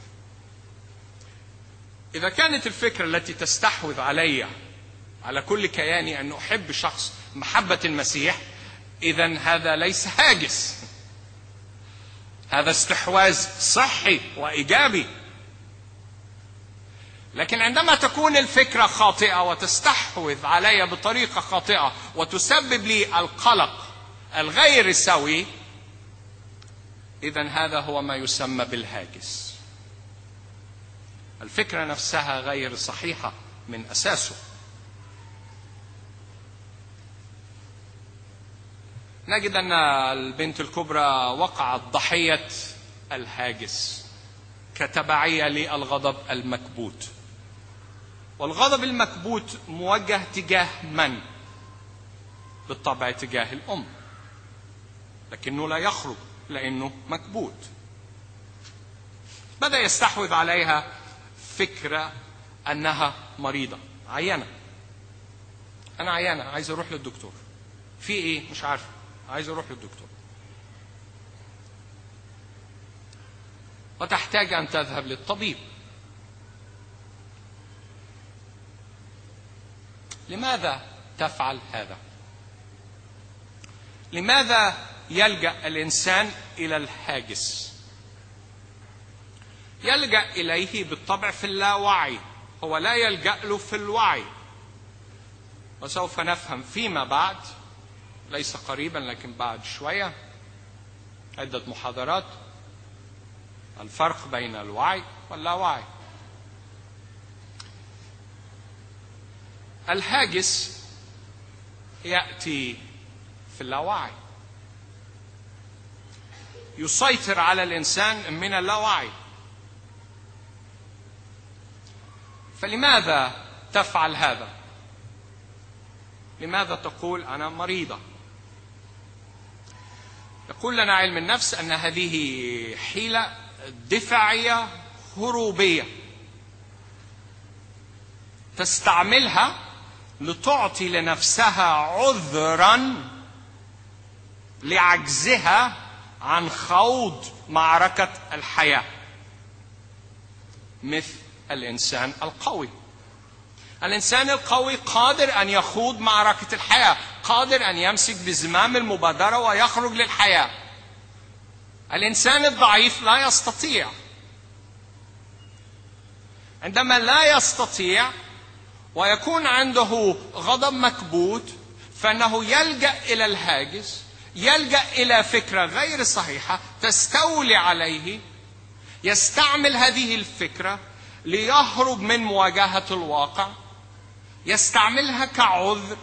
إذا كانت الفكرة التي تستحوذ علي على كل كياني أن أحب شخص محبة المسيح، إذن هذا ليس هاجس، هذا استحواذ صحي وإيجابي. لكن عندما تكون الفكرة خاطئة وتستحوذ علي بطريقة خاطئة وتسبب لي القلق الغير سوي، إذن هذا هو ما يسمى بالهاجس. الفكرة نفسها غير صحيحة من أساسه. نجد أن البنت الكبرى وقعت ضحية الهاجس كتبعية للغضب المكبوت. والغضب المكبوت موجه تجاه من؟ بالطبع تجاه الأم، لكنه لا يخرج لأنه مكبوت. بدأ يستحوذ عليها فكرة أنها مريضة، عيانة. أنا عيانة، عايز أروح للدكتور. في إيه؟ مش عارف، عايز أروح للدكتور. وتحتاج أن تذهب للطبيب. لماذا تفعل هذا؟ لماذا يلجأ الإنسان إلى الهاجس؟ يلجأ إليه بالطبع في اللاوعي، هو لا يلجأ له في الوعي. وسوف نفهم فيما بعد، ليس قريبا لكن بعد شوية، عدة محاضرات، الفرق بين الوعي واللاوعي. الهاجس يأتي في اللاوعي، يسيطر على الإنسان من اللاوعي. فلماذا تفعل هذا؟ لماذا تقول أنا مريضة؟ يقول لنا علم النفس أن هذه حيلة دفاعية هروبية تستعملها لتعطي لنفسها عذرا لعجزها عن خوض معركة الحياة، مثل الإنسان القوي. الإنسان القوي قادر أن يخوض معركة الحياة، قادر أن يمسك بزمام المبادرة ويخرج للحياة. الإنسان الضعيف لا يستطيع. عندما لا يستطيع ويكون عنده غضب مكبوت، فإنه يلجأ إلى الهاجس، يلجأ إلى فكرة غير صحيحة تستولي عليه، يستعمل هذه الفكرة ليهرب من مواجهة الواقع، يستعملها كعذر،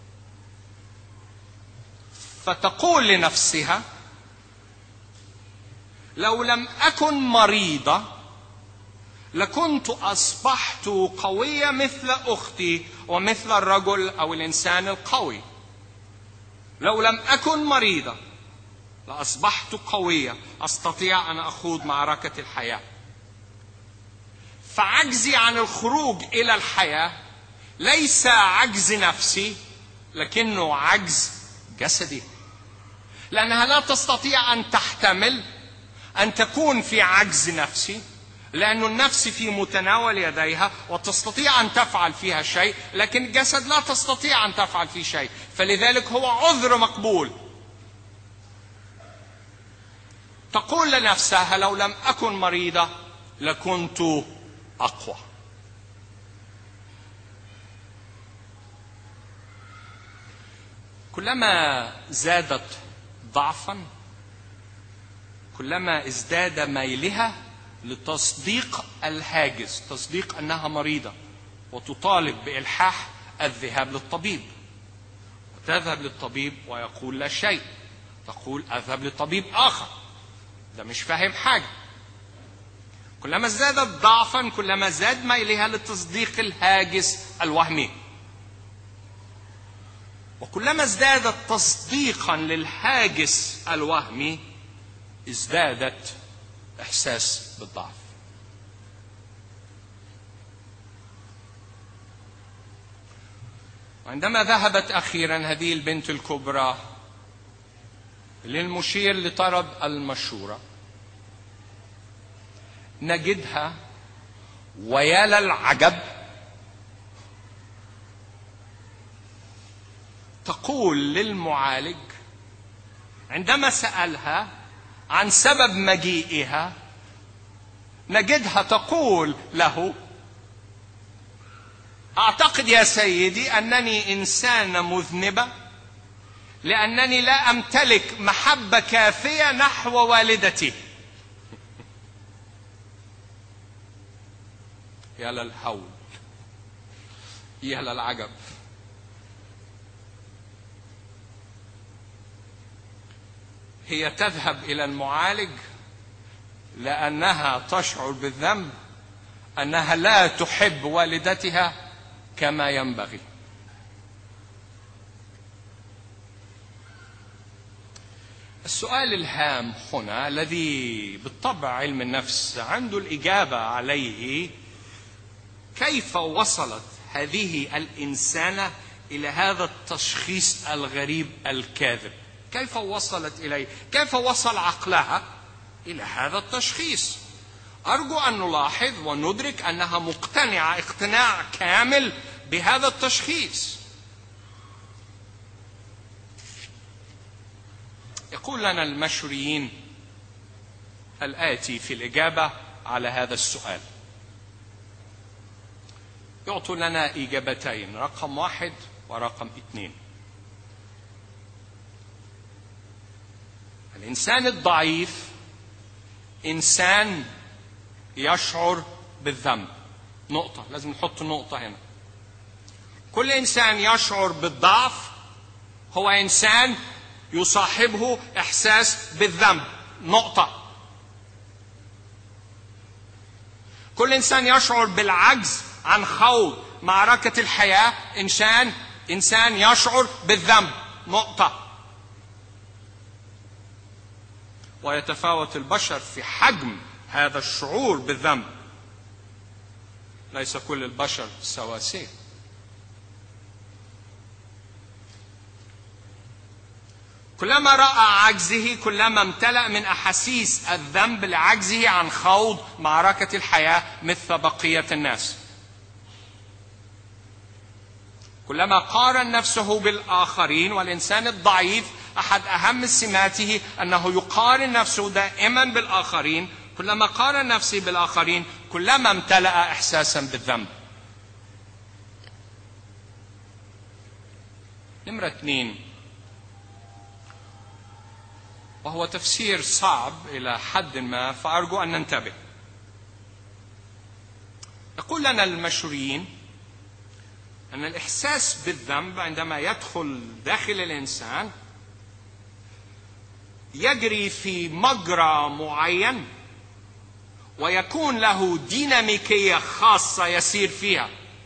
فتقول لنفسها: لو لم أكن مريضة لكنت أصبحت قوية مثل أختي ومثل الرجل أو الإنسان القوي. لو لم أكن مريضة لأصبحت قوية، أستطيع أن أخوض معركة الحياة. فعجزي عن الخروج إلى الحياة ليس عجز نفسي، لكنه عجز جسدي، لأنها لا تستطيع أن تحتمل أن تكون في عجز نفسي، لأن النفس في متناول يديها وتستطيع أن تفعل فيها شيء، لكن الجسد لا تستطيع أن تفعل فيه شيء، فلذلك هو عذر مقبول. تقول لنفسها: لو لم أكن مريضة لكنت أقوى. كلما زادت ضعفا كلما ازداد ميلها لتصديق الهاجس، تصديق أنها مريضة، وتطالب بإلحاح الذهاب للطبيب. وتذهب للطبيب ويقول لا شيء، تقول أذهب للطبيب آخر، ده مش فاهم حاجة. كلما ازدادت ضعفا كلما زاد ميلها لتصديق الهاجس الوهمي، وكلما ازدادت تصديقا للهاجس الوهمي ازدادت إحساس بالضعف. عندما ذهبت أخيرا هذه البنت الكبرى للمشير لطلب المشورة، نجدها ويا للعجب تقول للمعالج عندما سألها عن سبب مجيئها، نجدها تقول له: أعتقد يا سيدي أنني إنسانة مذنبة، لأنني لا أمتلك محبة كافية نحو والدتي. يا للهول، يا للعجب. هي تذهب إلى المعالج لأنها تشعر بالذنب، أنها لا تحب والدتها كما ينبغي. السؤال الهام هنا الذي بالطبع علم النفس عنده الإجابة عليه: كيف وصلت هذه الإنسانة إلى هذا التشخيص الغريب الكاذب؟ كيف وصلت إليه؟ كيف وصل عقلها إلى هذا التشخيص؟ أرجو أن نلاحظ وندرك أنها مقتنعة اقتناع كامل بهذا التشخيص. يقول لنا المشوريين الآتي في الإجابة على هذا السؤال. يعطوا لنا إجابتين، رقم 1 ورقم 2. الإنسان الضعيف إنسان يشعر بالذنب. نقطة، لازم نحط نقطة هنا. كل إنسان يشعر بالضعف هو إنسان يصاحبه إحساس بالذنب. نقطة. كل إنسان يشعر بالعجز عن خوض معركة الحياة إنسان يشعر بالذنب. نقطة. ويتفاوت البشر في حجم هذا الشعور بالذنب. ليس كل البشر سواسية. كلما رأى عجزه كلما امتلأ من أحاسيس الذنب لعجزه عن خوض معركة الحياة مثل بقية الناس. كلما قارن نفسه بالآخرين، والإنسان الضعيف أحد أهم سماته أنه يقارن نفسه دائما بالآخرين، كلما قارن نفسه بالآخرين كلما امتلأ إحساسا بالذنب. نمرة 2، وهو تفسير صعب إلى حد ما، فأرجو أن ننتبه. يقول لنا المشوريين أن الإحساس بالذنب عندما يدخل داخل الإنسان يجري في مجرى معين ويكون له ديناميكية خاصة يسير فيها.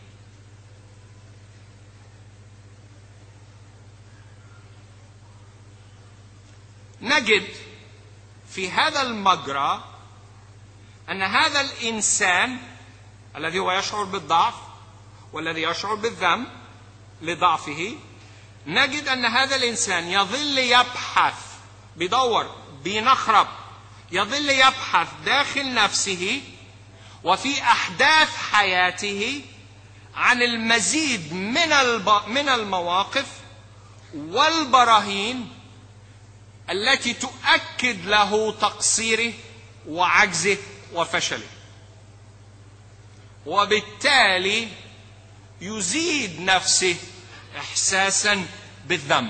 نجد في هذا المجرى أن هذا الإنسان الذي هو يشعر بالضعف والذي يشعر بالذنب لضعفه، نجد أن هذا الإنسان يظل يبحث، بيدور، بينخرب، يظل يبحث داخل نفسه وفي أحداث حياته عن المزيد من المواقف والبراهين التي تؤكد له تقصيره وعجزه وفشله، وبالتالي يزيد نفسه إحساسا بالذنب،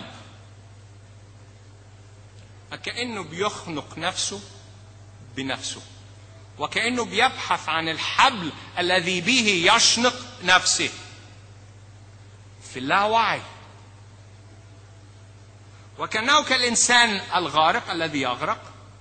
كأنه بيخنق نفسه بنفسه، وكأنه بيبحث عن الحبل الذي به يشنق نفسه في اللاوعي، وكأنه كالإنسان الغارق الذي يغرق.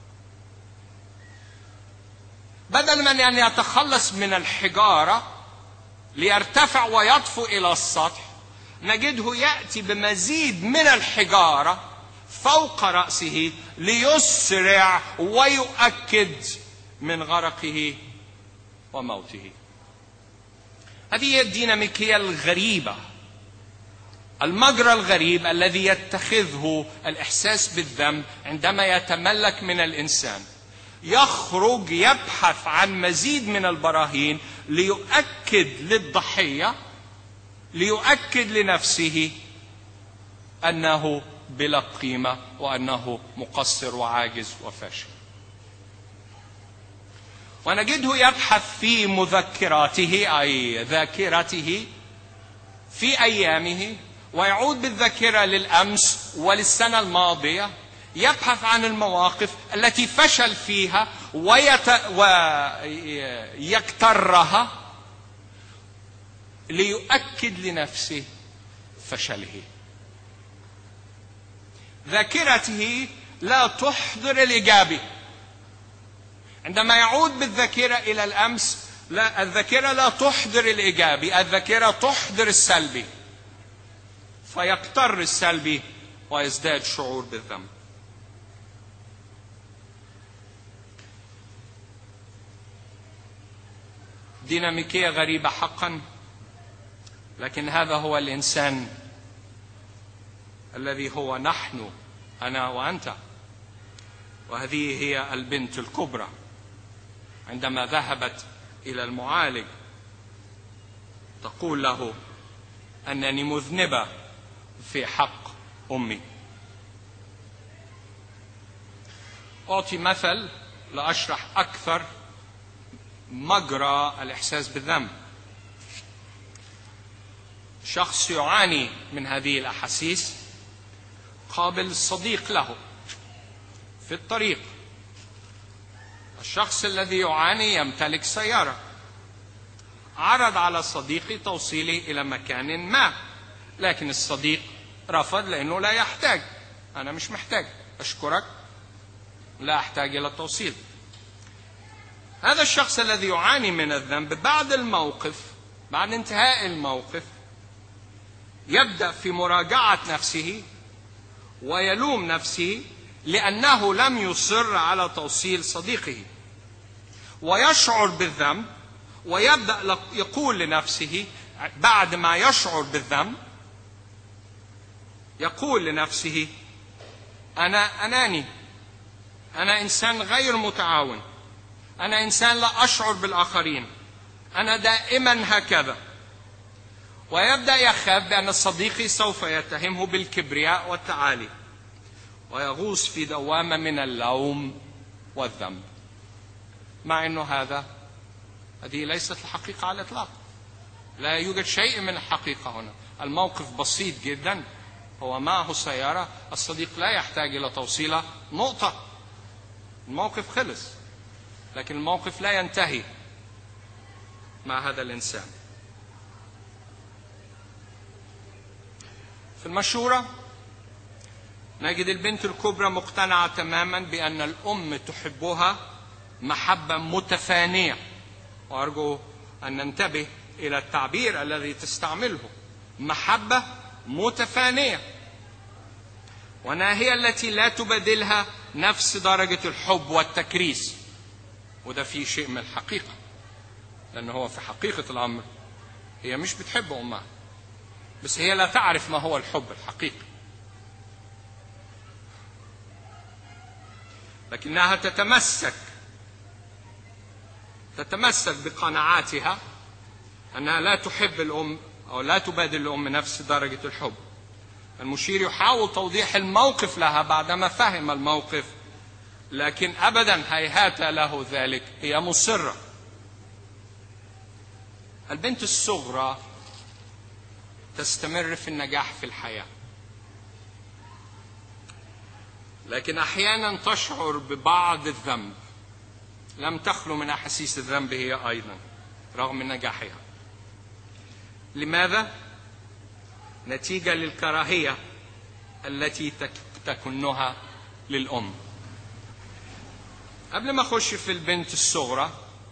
بدل من أن يتخلص من الحجارة ليرتفع ويطفو إلى السطح، نجده يأتي بمزيد من الحجارة فوق رأسه ليسرع ويؤكد من غرقه وموته. هذه هي الديناميكية الغريبة، المجرى الغريب الذي يتخذه الإحساس بالذنب عندما يتملك من الإنسان. يخرج يبحث عن مزيد من البراهين ليؤكد للضحية، ليؤكد لنفسه أنه بلا قيمة وأنه مقصر وعاجز وفاشل. ونجده يبحث في مذكراته أي ذاكرته في أيامه، ويعود بالذاكرة للأمس وللسنة الماضية، يبحث عن المواقف التي فشل فيها ويكترها ليؤكد لنفسه فشله. ذاكرته لا تحضر الإيجابي. عندما يعود بالذاكرة إلى الأمس، لا، الذاكرة لا تحضر الإيجابي، الذاكرة تحضر السلبي، فيقتر السلبي ويزداد شعور بالذنب. ديناميكية غريبة حقا، لكن هذا هو الإنسان الذي هو نحن، أنا وأنت. وهذه هي البنت الكبرى عندما ذهبت إلى المعالج تقول له أنني مذنبة في حق أمي. أعطي مثل لأشرح أكثر مجرى الإحساس بالذنب. شخص يعاني من هذه الأحاسيس قابل صديق له في الطريق. الشخص الذي يعاني يمتلك سيارة، عرض على صديقي توصيلي إلى مكان ما، لكن الصديق رفض لأنه لا يحتاج. أنا مش محتاج، أشكرك، لا أحتاج إلى التوصيل. هذا الشخص الذي يعاني من الذنب بعد الموقف، بعد انتهاء الموقف، يبدأ في مراجعة نفسه ويلوم نفسه لأنه لم يصر على توصيل صديقه، ويشعر بالذنب، ويبدأ يقول لنفسه بعد ما يشعر بالذنب، يقول لنفسه أنا أناني، أنا إنسان غير متعاون، أنا إنسان لا أشعر بالآخرين، أنا دائما هكذا. ويبدأ يخاف بأن صديقي سوف يتهمه بالكبرياء والتعالي، ويغوص في دوامة من اللوم والذنب، مع أنه هذه ليست الحقيقة على الإطلاق. لا يوجد شيء من الحقيقة هنا. الموقف بسيط جدا، هو معه سيارة، الصديق لا يحتاج إلى توصيلة، نقطة، الموقف خلص. لكن الموقف لا ينتهي مع هذا الإنسان. في المشورة نجد البنت الكبرى مقتنعة تماما بأن الأم تحبها محبة متفانية، وأرجو أن ننتبه إلى التعبير الذي تستعمله، محبة متفانية، وأنها هي التي لا تبادلها نفس درجة الحب والتكريس. وده فيه شيء من الحقيقة، لأنه هو في حقيقة الأمر هي مش بتحب أمها، بس هي لا تعرف ما هو الحب الحقيقي، لكنها تتمسك بقناعاتها أنها لا تحب الأم أو لا تبادل الأم نفس درجة الحب. المشير يحاول توضيح الموقف لها بعدما فهم الموقف، لكن أبدا هيهات له ذلك، هي مصرة. البنت الصغرى تستمر في النجاح في الحياة، لكن أحيانا تشعر ببعض الذنب، لم تخلو من أحاسيس الذنب هي أيضا رغم نجاحها. لماذا؟ نتيجة للكراهية التي تكنها للأم. قبل ما أخش في البنت الصغرى،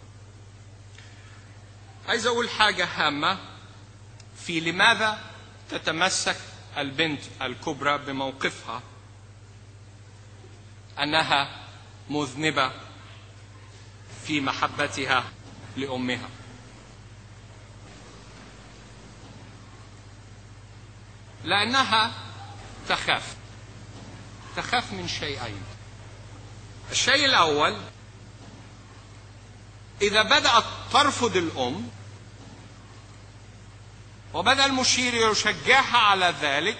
عايز أقول حاجة هامة في لماذا تتمسك البنت الكبرى بموقفها أنها مذنبة في محبتها لأمها. لأنها تخاف من شيئين. الشيء الأول، إذا بدأت ترفض الأم وبدأ المشير يشجعها على ذلك،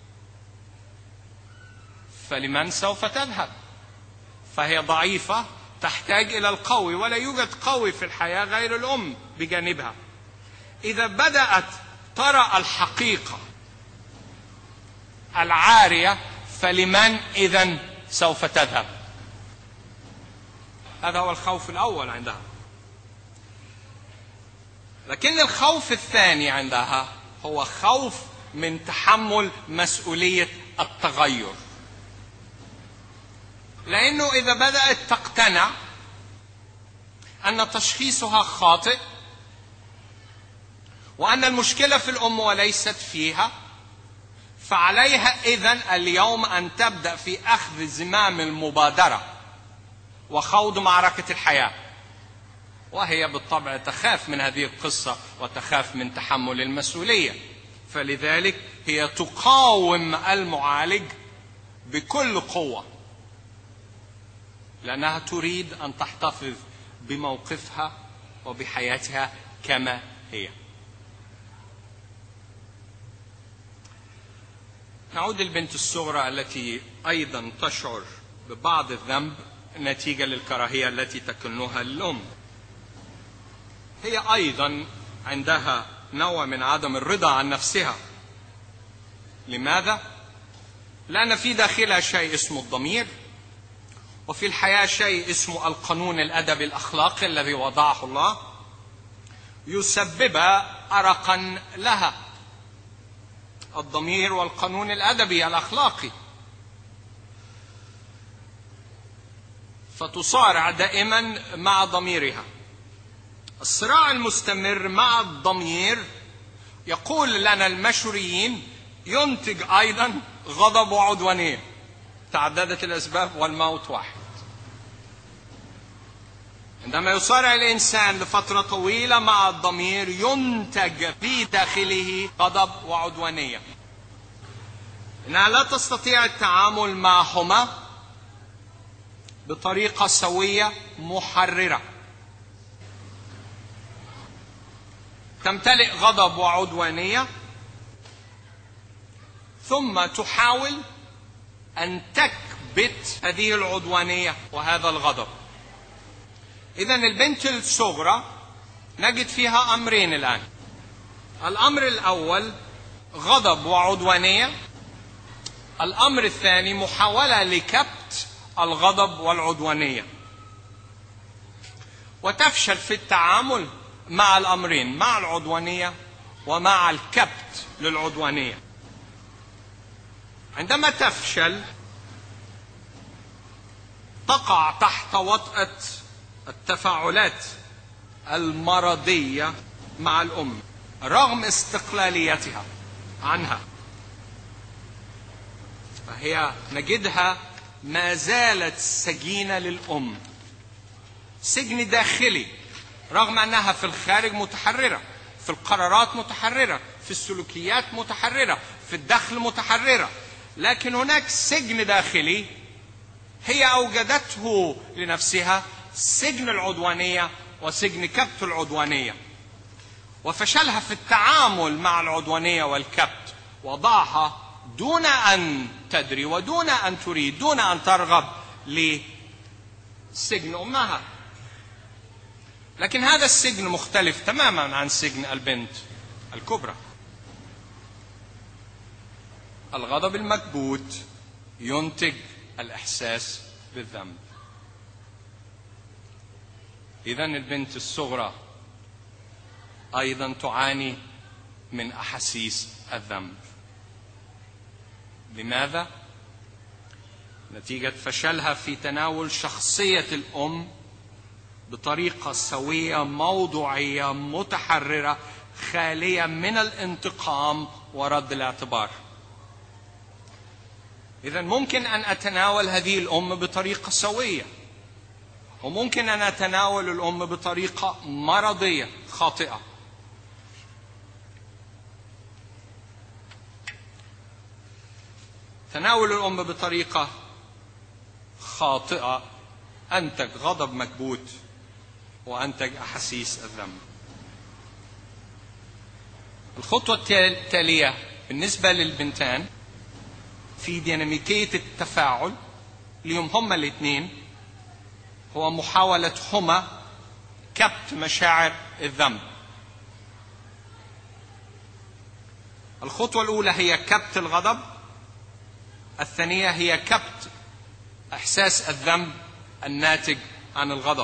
فلمن سوف تذهب؟ فهي ضعيفة تحتاج إلى القوي، ولا يوجد قوي في الحياة غير الأم بجانبها. إذا بدأت ترى الحقيقة العارية، فلمن إذن سوف تذهب؟ هذا هو الخوف الأول عندها. لكن الخوف الثاني عندها هو خوف من تحمل مسؤولية التغير، لأنه إذا بدأت تقتنع أن تشخيصها خاطئ وأن المشكلة في الأم وليست فيها، فعليها إذن اليوم أن تبدأ في أخذ زمام المبادرة وخوض معركة الحياة، وهي بالطبع تخاف من هذه القصة وتخاف من تحمل المسؤولية، فلذلك هي تقاوم المعالج بكل قوة، لأنها تريد أن تحتفظ بموقفها وبحياتها كما هي. نعود للبنت الصغرى التي أيضا تشعر ببعض الذنب نتيجة للكراهية التي تكنها الأم. هي أيضا عندها نوع من عدم الرضا عن نفسها. لماذا؟ لأن في داخلها شيء اسمه الضمير، وفي الحياة شيء اسمه القانون الأدبي الأخلاقي الذي وضعه الله، يسبب أرقا لها. الضمير والقانون الأدبي الأخلاقي، فتصارع دائما مع ضميرها. الصراع المستمر مع الضمير، يقول لنا المشوريين، ينتج أيضا غضب وعدوانية. تعددت الأسباب والموت واحد. عندما يصارع الإنسان لفترة طويلة مع الضمير، ينتج في داخله غضب وعدوانية. إنها لا تستطيع التعامل معهما بطريقة سوية محررة. تمتلئ غضب وعدوانية، ثم تحاول أن تكبت هذه العدوانية وهذا الغضب. إذن البنت الصغرى نجد فيها أمرين الآن. الأمر الأول غضب وعدوانية. الأمر الثاني محاولة لكبت الغضب والعدوانية، وتفشل في التعامل مع الأمرين، مع العدوانية ومع الكبت للعدوانية. عندما تفشل تقع تحت وطأة التفاعلات المرضية مع الأم رغم استقلاليتها عنها، فهي نجدها ما زالت سجينة للأم، سجن داخلي، رغم أنها في الخارج متحررة، في القرارات متحررة، في السلوكيات متحررة، في الدخل متحررة، لكن هناك سجن داخلي هي أوجدته لنفسها، سجن العدوانية وسجن كبت العدوانية. وفشلها في التعامل مع العدوانية والكبت وضعها دون أن تدري ودون أن تريد، دون أن ترغب، لسجن أمها. لكن هذا السجن مختلف تماما عن سجن البنت الكبرى. الغضب المكبوت ينتج الإحساس بالذنب. إذن البنت الصغرى أيضا تعاني من أحاسيس الذنب. لماذا؟ نتيجة فشلها في تناول شخصية الأم بطريقة سوية، موضوعية، متحررة، خالية من الانتقام ورد الاعتبار. إذن ممكن أن أتناول هذه الأم بطريقة سوية، وممكن أن أتناول الأم بطريقة مرضية خاطئة. تناول الأم بطريقة خاطئة أنتج غضب مكبوت وأنتج أحاسيس الذنب. الخطوة التالية بالنسبة للبنتان في ديناميكية التفاعل لهم هما الاثنين هو محاولتهما كبت مشاعر الذنب. الخطوة الأولى هي كبت الغضب، الثانية هي كبت إحساس الذنب الناتج عن الغضب.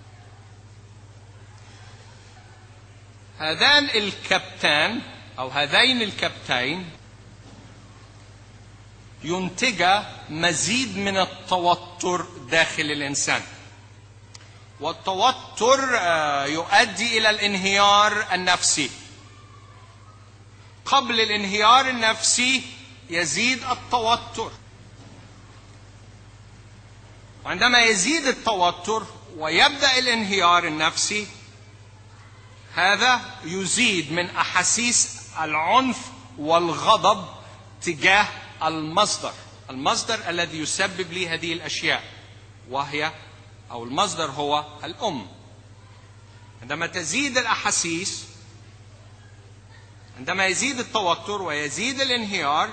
هذان الكبتان أو هذين الكبتين ينتج مزيد من التوتر داخل الإنسان، والتوتر يؤدي إلى الانهيار النفسي. قبل الانهيار النفسي يزيد التوتر، وعندما يزيد التوتر ويبدأ الانهيار النفسي، هذا يزيد من أحاسيس العنف والغضب تجاه المصدر الذي يسبب لي هذه الأشياء، وهي أو المصدر هو الأم. عندما تزيد الأحاسيس، عندما يزيد التوتر ويزيد الانهيار،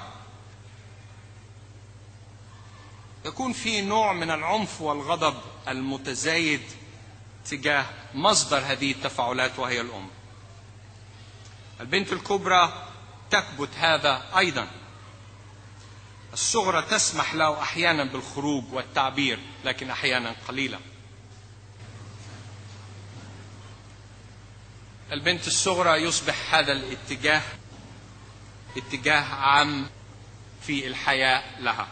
يكون في نوع من العنف والغضب المتزايد تجاه مصدر هذه التفاعلات وهي الأم. البنت الكبرى تكبت هذا أيضا. الصغرى تسمح له أحيانا بالخروج والتعبير، لكن أحيانا قليلا. البنت الصغرى يصبح هذا الاتجاه اتجاه عام في الحياة لها.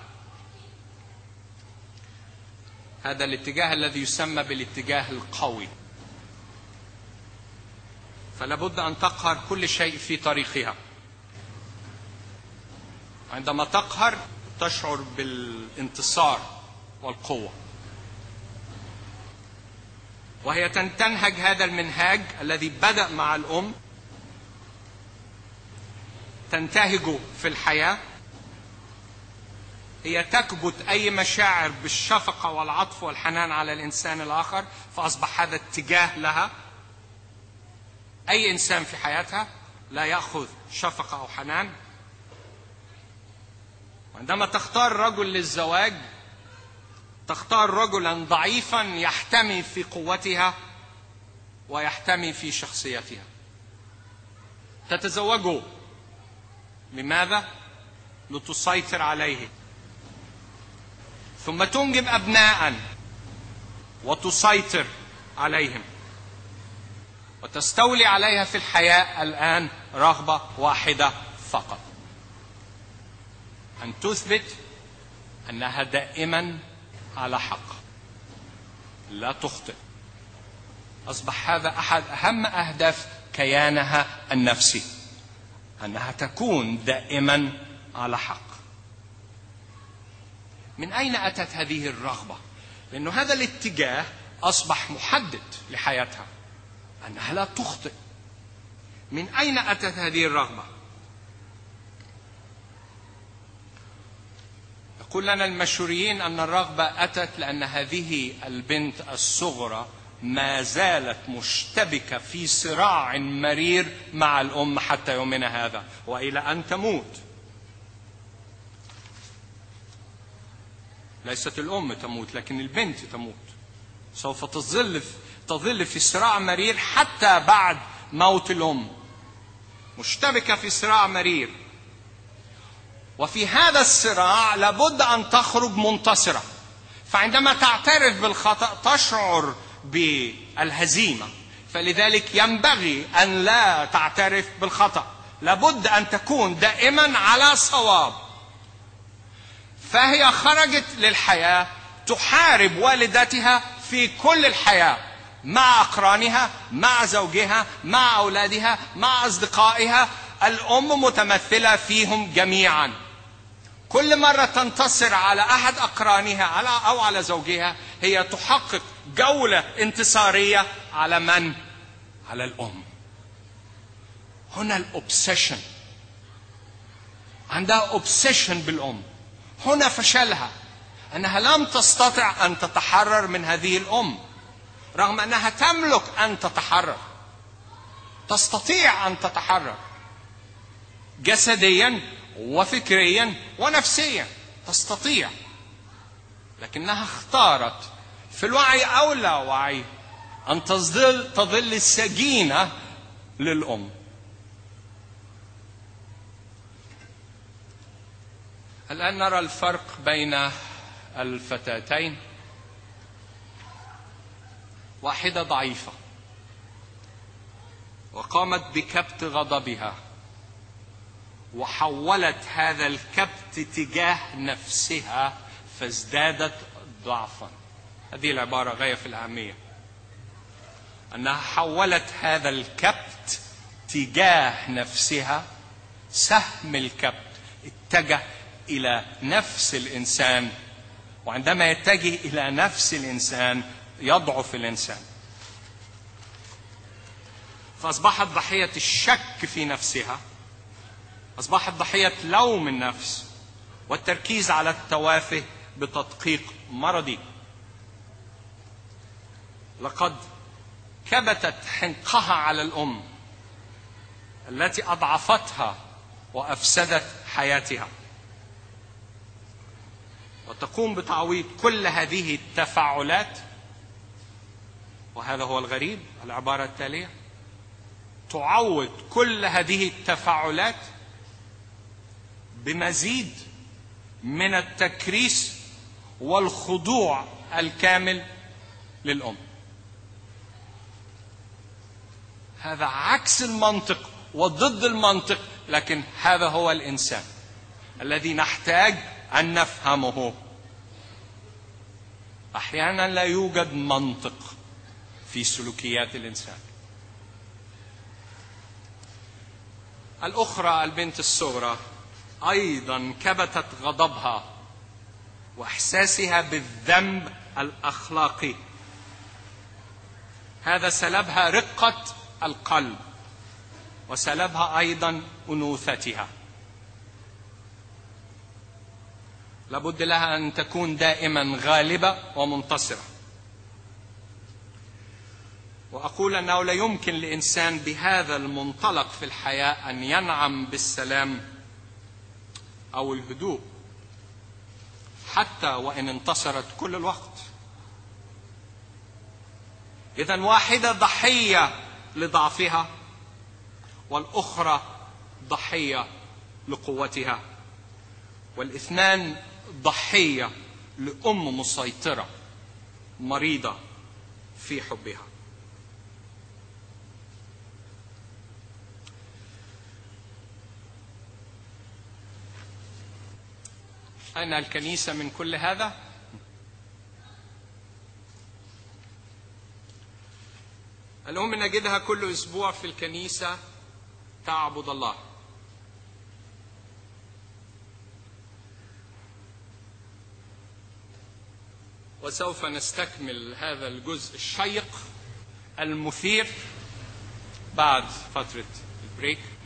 هذا الاتجاه الذي يسمى بالاتجاه القوي، فلا بد أن تقهر كل شيء في طريقها. عندما تقهر تشعر بالانتصار والقوة، وهي تنهج هذا المنهاج الذي بدأ مع الأم، تنتهجه في الحياة. هي تكبت أي مشاعر بالشفقة والعطف والحنان على الإنسان الآخر، فأصبح هذا اتجاه لها. أي إنسان في حياتها لا يأخذ شفقة أو حنان. وعندما تختار رجل للزواج، تختار رجلا ضعيفا يحتمي في قوتها ويحتمي في شخصيتها. تتزوجه لماذا؟ لتسيطر عليه، ثم تنجب أبناء وتسيطر عليهم. وتستولي عليها في الحياة الآن رغبة واحدة فقط: أن تثبت أنها دائما على حق، لا تخطئ. أصبح هذا أحد أهم أهداف كيانها النفسي، أنها تكون دائما على حق. من أين أتت هذه الرغبة؟ لأنه هذا الاتجاه أصبح محدد لحياتها، أنها لا تخطئ. من أين أتت هذه الرغبة؟ يقول لنا المشوريين أن الرغبة أتت لأن هذه البنت الصغرى ما زالت مشتبكة في صراع مرير مع الأم حتى يومنا هذا، وإلى أن تموت. ليست الأم تموت، لكن البنت تموت. سوف تظل في صراع مرير حتى بعد موت الأم، مشتبكة في صراع مرير. وفي هذا الصراع لابد أن تخرج منتصرة. فعندما تعترف بالخطأ تشعر بالهزيمة، فلذلك ينبغي أن لا تعترف بالخطأ، لابد أن تكون دائما على صواب. فهي خرجت للحياة تحارب والدتها في كل الحياة، مع أقرانها، مع زوجها، مع أولادها، مع أصدقائها. الأم متمثلة فيهم جميعا. كل مرة تنتصر على أحد أقرانها أو على زوجها هي تحقق جولة انتصارية على من؟ على الأم. هنا الأوبسيشن، عندها أوبسيشن بالأم. هنا فشلها، أنها لم تستطع أن تتحرر من هذه الأم، رغم أنها تملك أن تتحرر، تستطيع أن تتحرر جسديا وفكريا ونفسيا، تستطيع. لكنها اختارت في الوعي أو لا وعي أن تظل السجينة للأم. الآن نرى الفرق بين الفتاتين. واحدة ضعيفة وقامت بكبت غضبها، وحولت هذا الكبت تجاه نفسها فازدادت ضعفا. هذه العبارة غاية في الأهمية، أنها حولت هذا الكبت تجاه نفسها. سهم الكبت اتجه إلى نفس الإنسان، وعندما يتجه إلى نفس الإنسان يضعف الإنسان. فأصبحت ضحية الشك في نفسها، أصبحت ضحية لوم النفس والتركيز على التوافه بتدقيق مرضي. لقد كبتت حنقها على الأم التي أضعفتها وأفسدت حياتها، وتقوم بتعويض كل هذه التفاعلات. وهذا هو الغريب، العبارة التالية: تعوض كل هذه التفاعلات بمزيد من التكريس والخضوع الكامل للأم. هذا عكس المنطق وضد المنطق، لكن هذا هو الإنسان الذي نحتاج أن نفهمه. أحيانا لا يوجد منطق في سلوكيات الإنسان. الأخرى البنت الصغرى أيضا كبتت غضبها وإحساسها بالذنب الأخلاقي. هذا سلبها رقة القلب وسلبها أيضا أنوثتها. لابد لها أن تكون دائما غالبة ومنتصرة. وأقول أنه لا يمكن لإنسان بهذا المنطلق في الحياة أن ينعم بالسلام أو الهدوء حتى وإن انتصرت كل الوقت. إذن واحدة ضحية لضعفها، والأخرى ضحية لقوتها، والاثنان ضحية لأم مسيطرة مريضة في حبها. أين الكنيسة من كل هذا؟ الأم نجدها كل أسبوع في الكنيسة تعبد الله. وسوف نستكمل هذا الجزء الشيق المثير بعد فترة البريك.